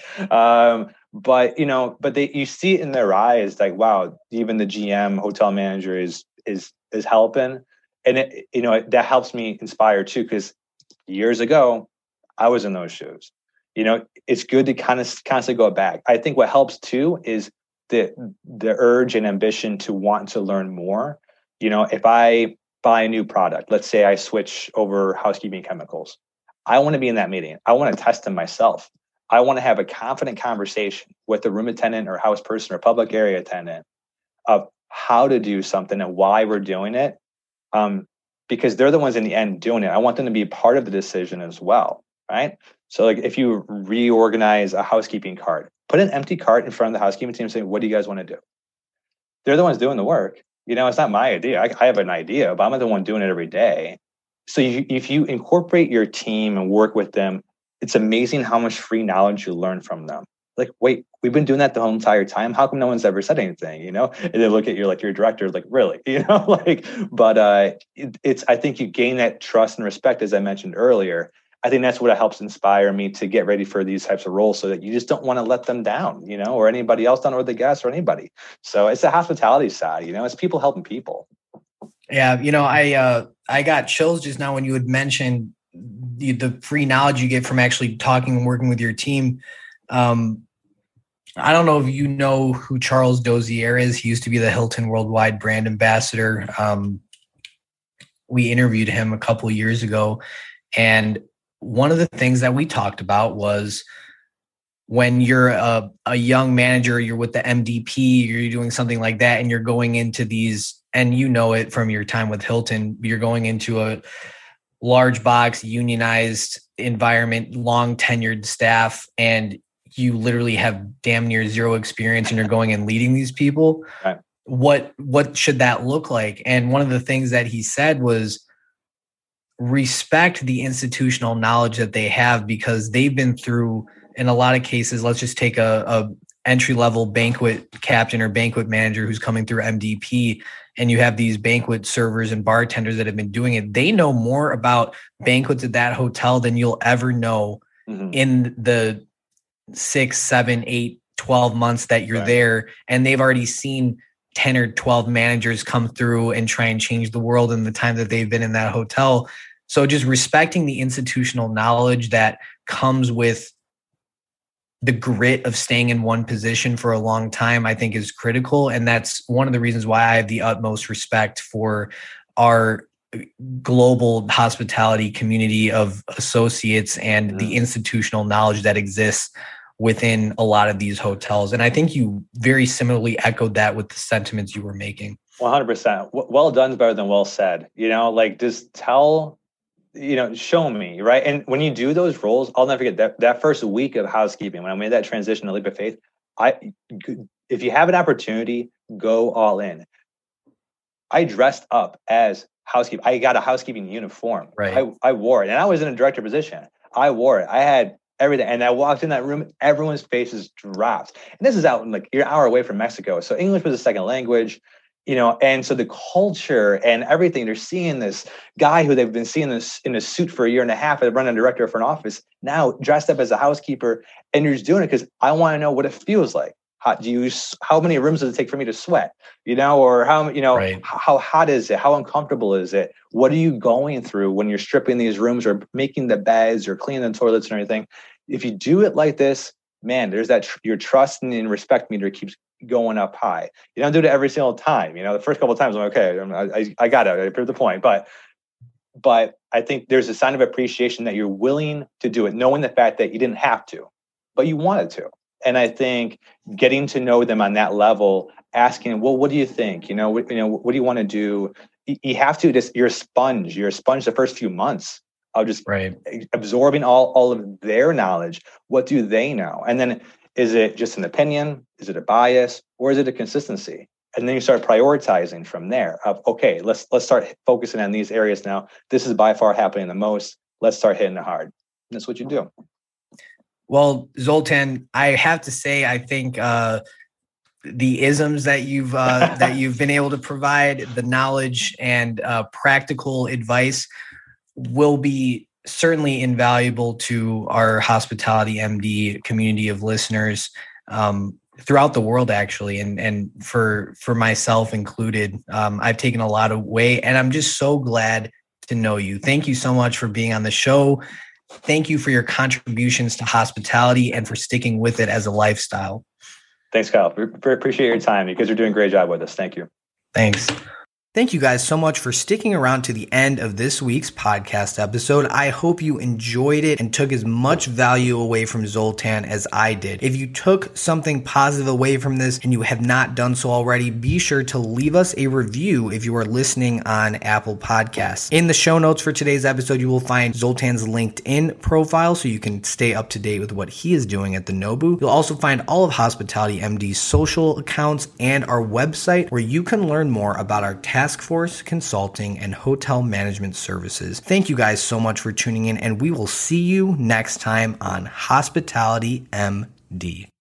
But you see it in their eyes, like, wow, even the GM hotel manager is helping. And that helps me inspire too, because years ago I was in those shoes. It's good to kind of constantly go back. I think what helps too is the urge and ambition to want to learn more. If I buy a new product, let's say I switch over housekeeping chemicals, I want to be in that meeting. I want to test them myself. I want to have a confident conversation with the room attendant or house person or public area attendant of how to do something and why we're doing it. Because they're the ones in the end doing it. I want them to be part of the decision as well. Right. So like if you reorganize a housekeeping cart, put an empty cart in front of the housekeeping team and say, what do you guys want to do? They're the ones doing the work. It's not my idea. I have an idea, but I'm not the one doing it every day. So if you incorporate your team and work with them, it's amazing how much free knowledge you learn from them. Like, wait, we've been doing that the whole entire time. How come no one's ever said anything? And they look at you like your director, like, really, but I think you gain that trust and respect, as I mentioned earlier. I think that's what helps inspire me to get ready for these types of roles, so that you just don't want to let them down, or anybody else down, or the guests or anybody. So it's the hospitality side, it's people helping people. Yeah. I got chills just now when you had mentioned the free knowledge you get from actually talking and working with your team. I don't know if you know who Charles Dozier is. He used to be the Hilton Worldwide brand ambassador. We interviewed him a couple of years ago, and one of the things that we talked about was when you're a young manager, you're with the MDP, you're doing something like that, and you're going into these, and it from your time with Hilton, you're going into a large box, unionized environment, long tenured staff, and you literally have damn near zero experience, and you're going and leading these people. Right. What should that look like? And one of the things that he said was, respect the institutional knowledge that they have, because they've been through, in a lot of cases, let's just take a entry-level banquet captain or banquet manager who's coming through MDP, and you have these banquet servers and bartenders that have been doing it. They know more about banquets at that hotel than you'll ever know in the 6, 7, 8, 12 months that you're there. And they've already seen 10 or 12 managers come through and try and change the world in the time that they've been in that hotel. So just respecting the institutional knowledge that comes with the grit of staying in one position for a long time, I think is critical. And that's one of the reasons why I have the utmost respect for our global hospitality community of associates and the institutional knowledge that exists within a lot of these hotels. And I think you very similarly echoed that with the sentiments you were making. 100%. Well done is better than well said. Like just tell, show me, right? And when you do those roles, I'll never forget that first week of housekeeping, when I made that transition to Leap of Faith, if you have an opportunity, go all in. I dressed up as housekeeping. I got a housekeeping uniform. Right. I wore it, and I was in a director position. I wore it. I had everything. And I walked in that room, everyone's faces dropped. And this is out in like you're an hour away from Mexico. So English was a second language, and so the culture and everything, they're seeing this guy who they've been seeing this in a suit for a year and a half, and running a director for an office, now dressed up as a housekeeper. And you're just doing it because I want to know what it feels like. How many rooms does it take for me to sweat? Or how, right. How hot is it? How uncomfortable is it? What are you going through when you're stripping these rooms or making the beds or cleaning the toilets and everything? If you do it like this, man, there's that your trust and respect meter keeps going up high. You don't do it every single time. The first couple of times I'm like, okay, I got it. I proved the point. But I think there's a sign of appreciation that you're willing to do it, knowing the fact that you didn't have to, but you wanted to. And I think getting to know them on that level, asking, well, what do you think? What do you want to do? You have to you're a sponge. You're a sponge the first few months of just absorbing all of their knowledge. What do they know? And then is it just an opinion? Is it a bias? Or is it a consistency? And then you start prioritizing from there of, okay, let's start focusing on these areas now. This is by far happening the most. Let's start hitting it hard. And that's what you do. Well, Zoltan, I have to say, I think the isms that you've been able to provide, the knowledge and practical advice will be certainly invaluable to our Hospitality MD community of listeners throughout the world, actually, and for myself included. I've taken a lot away, and I'm just so glad to know you. Thank you so much for being on the show. Thank you for your contributions to hospitality and for sticking with it as a lifestyle. Thanks, Kyle. We appreciate your time. You guys are doing a great job with us. Thank you. Thanks. Thank you guys so much for sticking around to the end of this week's podcast episode. I hope you enjoyed it and took as much value away from Zoltan as I did. If you took something positive away from this and you have not done so already, be sure to leave us a review if you are listening on Apple Podcasts. In the show notes for today's episode, you will find Zoltan's LinkedIn profile so you can stay up to date with what he is doing at the Nobu. You'll also find all of Hospitality MD's social accounts and our website where you can learn more about our task force, consulting, and hotel management services. Thank you guys so much for tuning in, and we will see you next time on Hospitality MD.